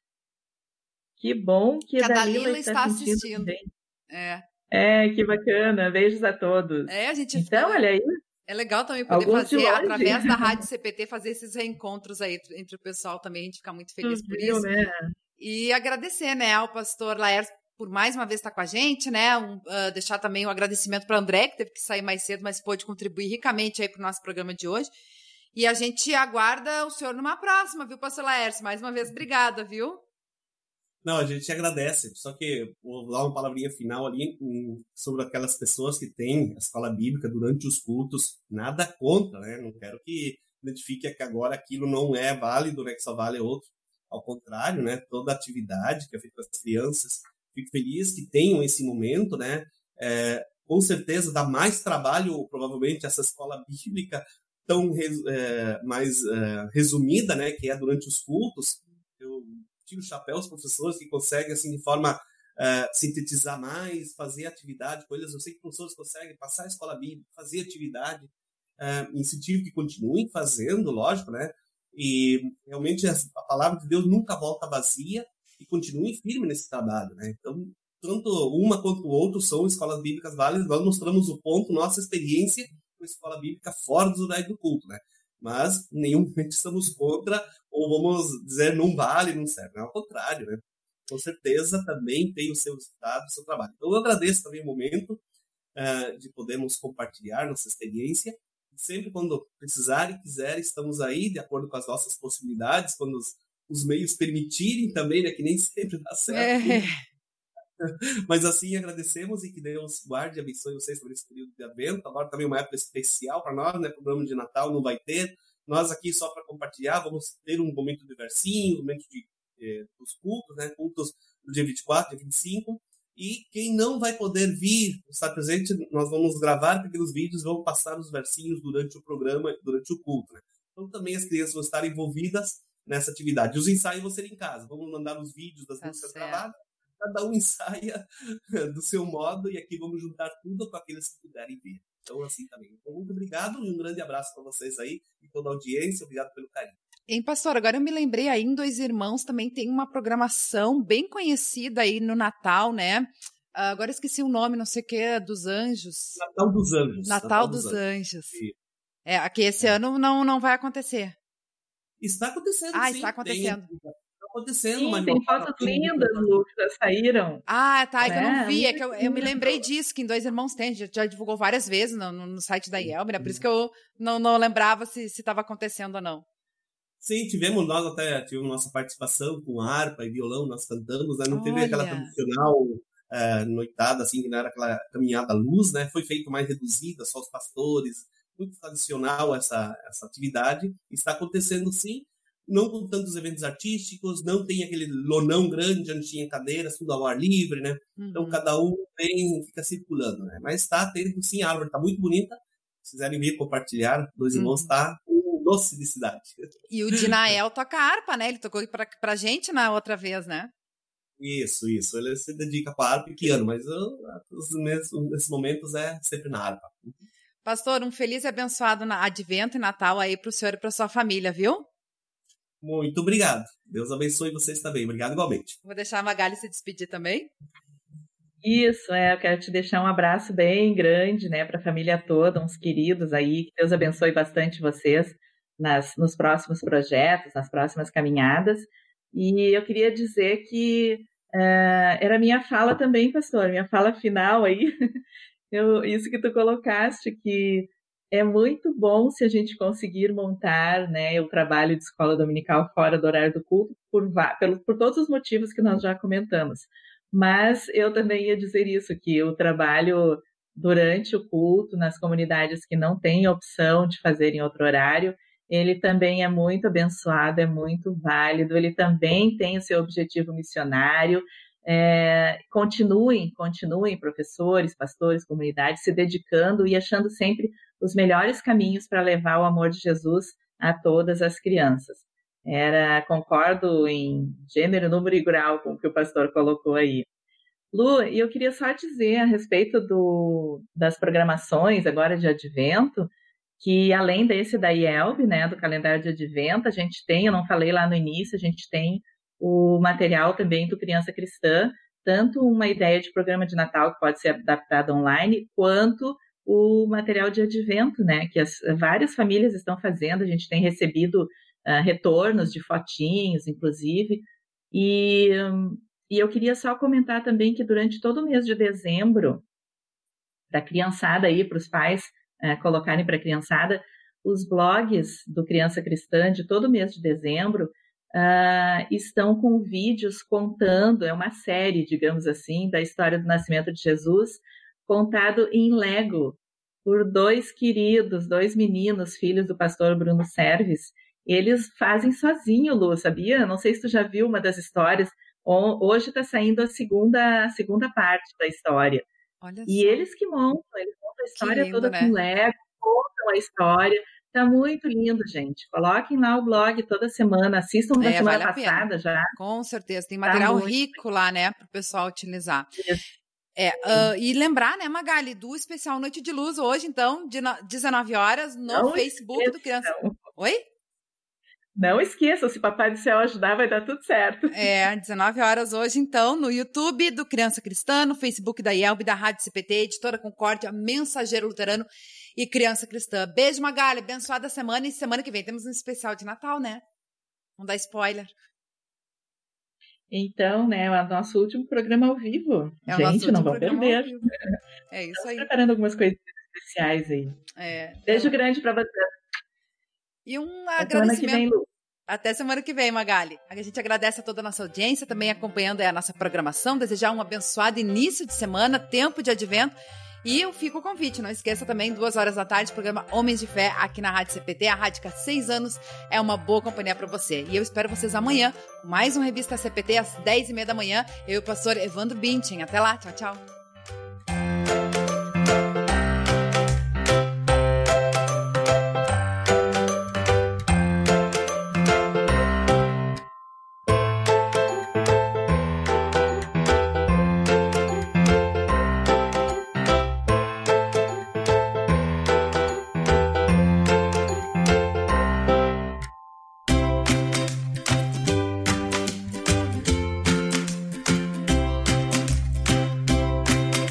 que bom que, que a Dalila, Dalila está, está assistindo. É. é, que bacana. Beijos a todos. É, a gente então, fica... olha aí. É legal também poder Alguns fazer, através da Rádio C P T, fazer esses reencontros aí entre o pessoal também. A gente fica muito feliz por Viu, isso. Né? E agradecer, né, ao pastor Laércio por mais uma vez estar com a gente, né? Um, uh, deixar também um agradecimento para o André, que teve que sair mais cedo, mas pôde contribuir ricamente aí para o nosso programa de hoje. E a gente aguarda o senhor numa próxima, viu, pastor Laércio? Mais uma vez, obrigada, viu? Não, a gente agradece, só que vou dar uma palavrinha final ali um, sobre aquelas pessoas que têm a escola bíblica durante os cultos, nada contra, né? Não quero que identifique que agora aquilo não é válido, né? Que só vale outro. Ao contrário, né? Toda atividade que é feita com as crianças, fico feliz que tenham esse momento, né? É, com certeza dá mais trabalho, provavelmente, essa escola bíblica tão é, mais é, resumida, né? Que é durante os cultos. Eu tiro o chapéu aos professores que conseguem, assim, de forma uh, sintetizar mais, fazer atividade, coisas. Eu sei que professores conseguem passar a escola bíblica, fazer atividade, uh, incentivo que continuem fazendo, lógico, né? E realmente a palavra de Deus nunca volta vazia e continue firme nesse trabalho, né? Então, tanto uma quanto o outro são escolas bíblicas válidas. Nós mostramos o ponto, nossa experiência com a escola bíblica fora dos horários do culto, né? Mas em nenhum momento estamos contra, ou vamos dizer, não vale, não serve. Ao contrário, né? Com certeza também tem o seu resultado, o seu trabalho. Então eu agradeço também o momento uh, de podermos compartilhar nossa experiência. Sempre quando precisar e quiser, estamos aí, de acordo com as nossas possibilidades, quando os, os meios permitirem também, né? Que nem sempre dá certo. É. Mas assim, agradecemos e que Deus guarde e abençoe vocês por esse período de advento. Agora também uma época especial para nós, né? Programa de Natal não vai ter. Nós aqui, só para compartilhar, vamos ter um momento de versinho, um momento de, eh, dos cultos, né? Cultos do dia vinte e quatro, dia vinte e cinco. E quem não vai poder vir, estar presente, nós vamos gravar pequenos vídeos e vamos passar os versinhos durante o programa, durante o culto, né? Então também as crianças vão estar envolvidas nessa atividade. Os ensaios vão ser em casa. Vamos mandar os vídeos das tá músicas certo. gravadas. Cada um ensaia do seu modo e aqui vamos juntar tudo com aqueles que puderem ver. Então, assim também. Então, muito obrigado e um grande abraço para vocês aí e toda a audiência. Obrigado pelo carinho. Hein, pastor, agora eu me lembrei aí, em Dois Irmãos também tem uma programação bem conhecida aí no Natal, né? Agora eu esqueci o nome, não sei o que, dos Anjos. Natal dos Anjos. Natal, Natal dos, dos Anjos. Anjos. É, aqui esse é. ano não, não vai acontecer. Está acontecendo, ah, sim. está acontecendo. Tem... acontecendo, Sim, mas tem fotos lindas, Lu, que já saíram. Ah, tá, é que eu não vi, é que eu, eu me lembrei disso, que em Dois Irmãos tem, já, já divulgou várias vezes no, no site da Yelmer, é por isso que eu não, não lembrava se estava acontecendo ou não. Sim, tivemos, nós até tivemos nossa participação com harpa e violão, nós cantamos, né? Não Olha. teve aquela tradicional é, noitada, assim, que não era aquela caminhada à luz, né? Foi feito mais reduzida, só os pastores, muito tradicional essa, essa atividade, está acontecendo sim. não com tantos eventos artísticos, não tem aquele lonão grande onde tinha cadeiras, tudo ao ar livre, né? Uhum. Então cada um vem, fica circulando, né? Mas está tendo sim, a árvore está muito bonita. Se quiserem vir compartilhar, Dois Irmãos está uhum. um doce de cidade. E o Dinael toca harpa, né? Ele tocou pra, pra gente na outra vez, né? Isso, isso. Ele se dedica para harpa e piano, mas eu, nesses momentos é sempre na harpa. Pastor, um feliz e abençoado Advento e Natal aí para o senhor e para sua família, viu? Muito obrigado. Deus abençoe vocês também. Obrigado igualmente. Vou deixar a Magali se despedir também. Isso, é, eu quero te deixar um abraço bem grande, né, para a família toda, uns queridos aí, que Deus abençoe bastante vocês nas, nos próximos projetos, nas próximas caminhadas. E eu queria dizer que uh, era minha fala também, pastor, minha fala final aí, eu, isso que tu colocaste, que é muito bom se a gente conseguir montar, né, o trabalho de escola dominical fora do horário do culto, por, por, por todos os motivos que nós já comentamos. Mas eu também ia dizer isso, que o trabalho durante o culto, nas comunidades que não têm opção de fazer em outro horário, ele também é muito abençoado, é muito válido, ele também tem o seu objetivo missionário. É, continuem, continuem, professores, pastores, comunidades, se dedicando e achando sempre os melhores caminhos para levar o amor de Jesus a todas as crianças. Era, concordo em gênero, número e grau com o que o pastor colocou aí. Lu, e eu queria só dizer a respeito do, das programações agora de Advento, que além desse da I E L B, né, do calendário de Advento, a gente tem, eu não falei lá no início, a gente tem o material também do Criança Cristã, tanto uma ideia de programa de Natal que pode ser adaptado online, quanto o material de Advento, né, que as, várias famílias estão fazendo, a gente tem recebido uh, retornos de fotinhos, inclusive, e, um, e eu queria só comentar também que durante todo o mês de dezembro, da criançada aí, para os pais uh, colocarem para a criançada, os blogs do Criança Cristã de todo o mês de dezembro uh, estão com vídeos contando, é uma série, digamos assim, da história do nascimento de Jesus, contado em Lego por dois queridos, dois meninos, filhos do pastor Bruno Serves. Eles fazem sozinho, Lu, sabia? Não sei se tu já viu uma das histórias. Hoje está saindo a segunda, a segunda parte da história. Olha e só. Eles que montam, eles montam a história lindo, toda, né? Com Lego, contam a história. Tá muito lindo, gente. Coloquem lá o blog toda semana, assistam da é, semana vale passada já. Com certeza, tem material tá rico lá, né, para o pessoal utilizar. Isso. É, uh, e lembrar, né, Magali, do especial Noite de Luz hoje, então, de dezenove horas, no não Facebook esqueçam. Do Criança... Oi? Não esqueçam, se Papai do Céu ajudar, vai dar tudo certo. É, dezenove horas hoje, então, no YouTube do Criança Cristã, no Facebook da I E L B, da Rádio C P T, Editora Concórdia, Mensageiro Luterano e Criança Cristã. Beijo, Magali, abençoada semana, e semana que vem temos um especial de Natal, né? Não dá spoiler. Então, né, é o nosso último programa ao vivo. É gente, não vão perder. É isso Estamos aí. preparando algumas coisas especiais aí. É, Beijo é. grande para você. E um Até agradecimento. Semana que vem, Lu. Até semana que vem, Magali. A gente agradece a toda a nossa audiência, também acompanhando a nossa programação, desejar um abençoado início de semana, tempo de advento. E eu fico o convite, não esqueça também, duas horas da tarde, programa Homens de Fé, aqui na Rádio C P T, a rádio que há seis anos é uma boa companhia para você. E eu espero vocês amanhã, com mais uma Revista C P T, às dez e meia da manhã, eu e o pastor Evandro Bintin. Até lá, tchau, tchau.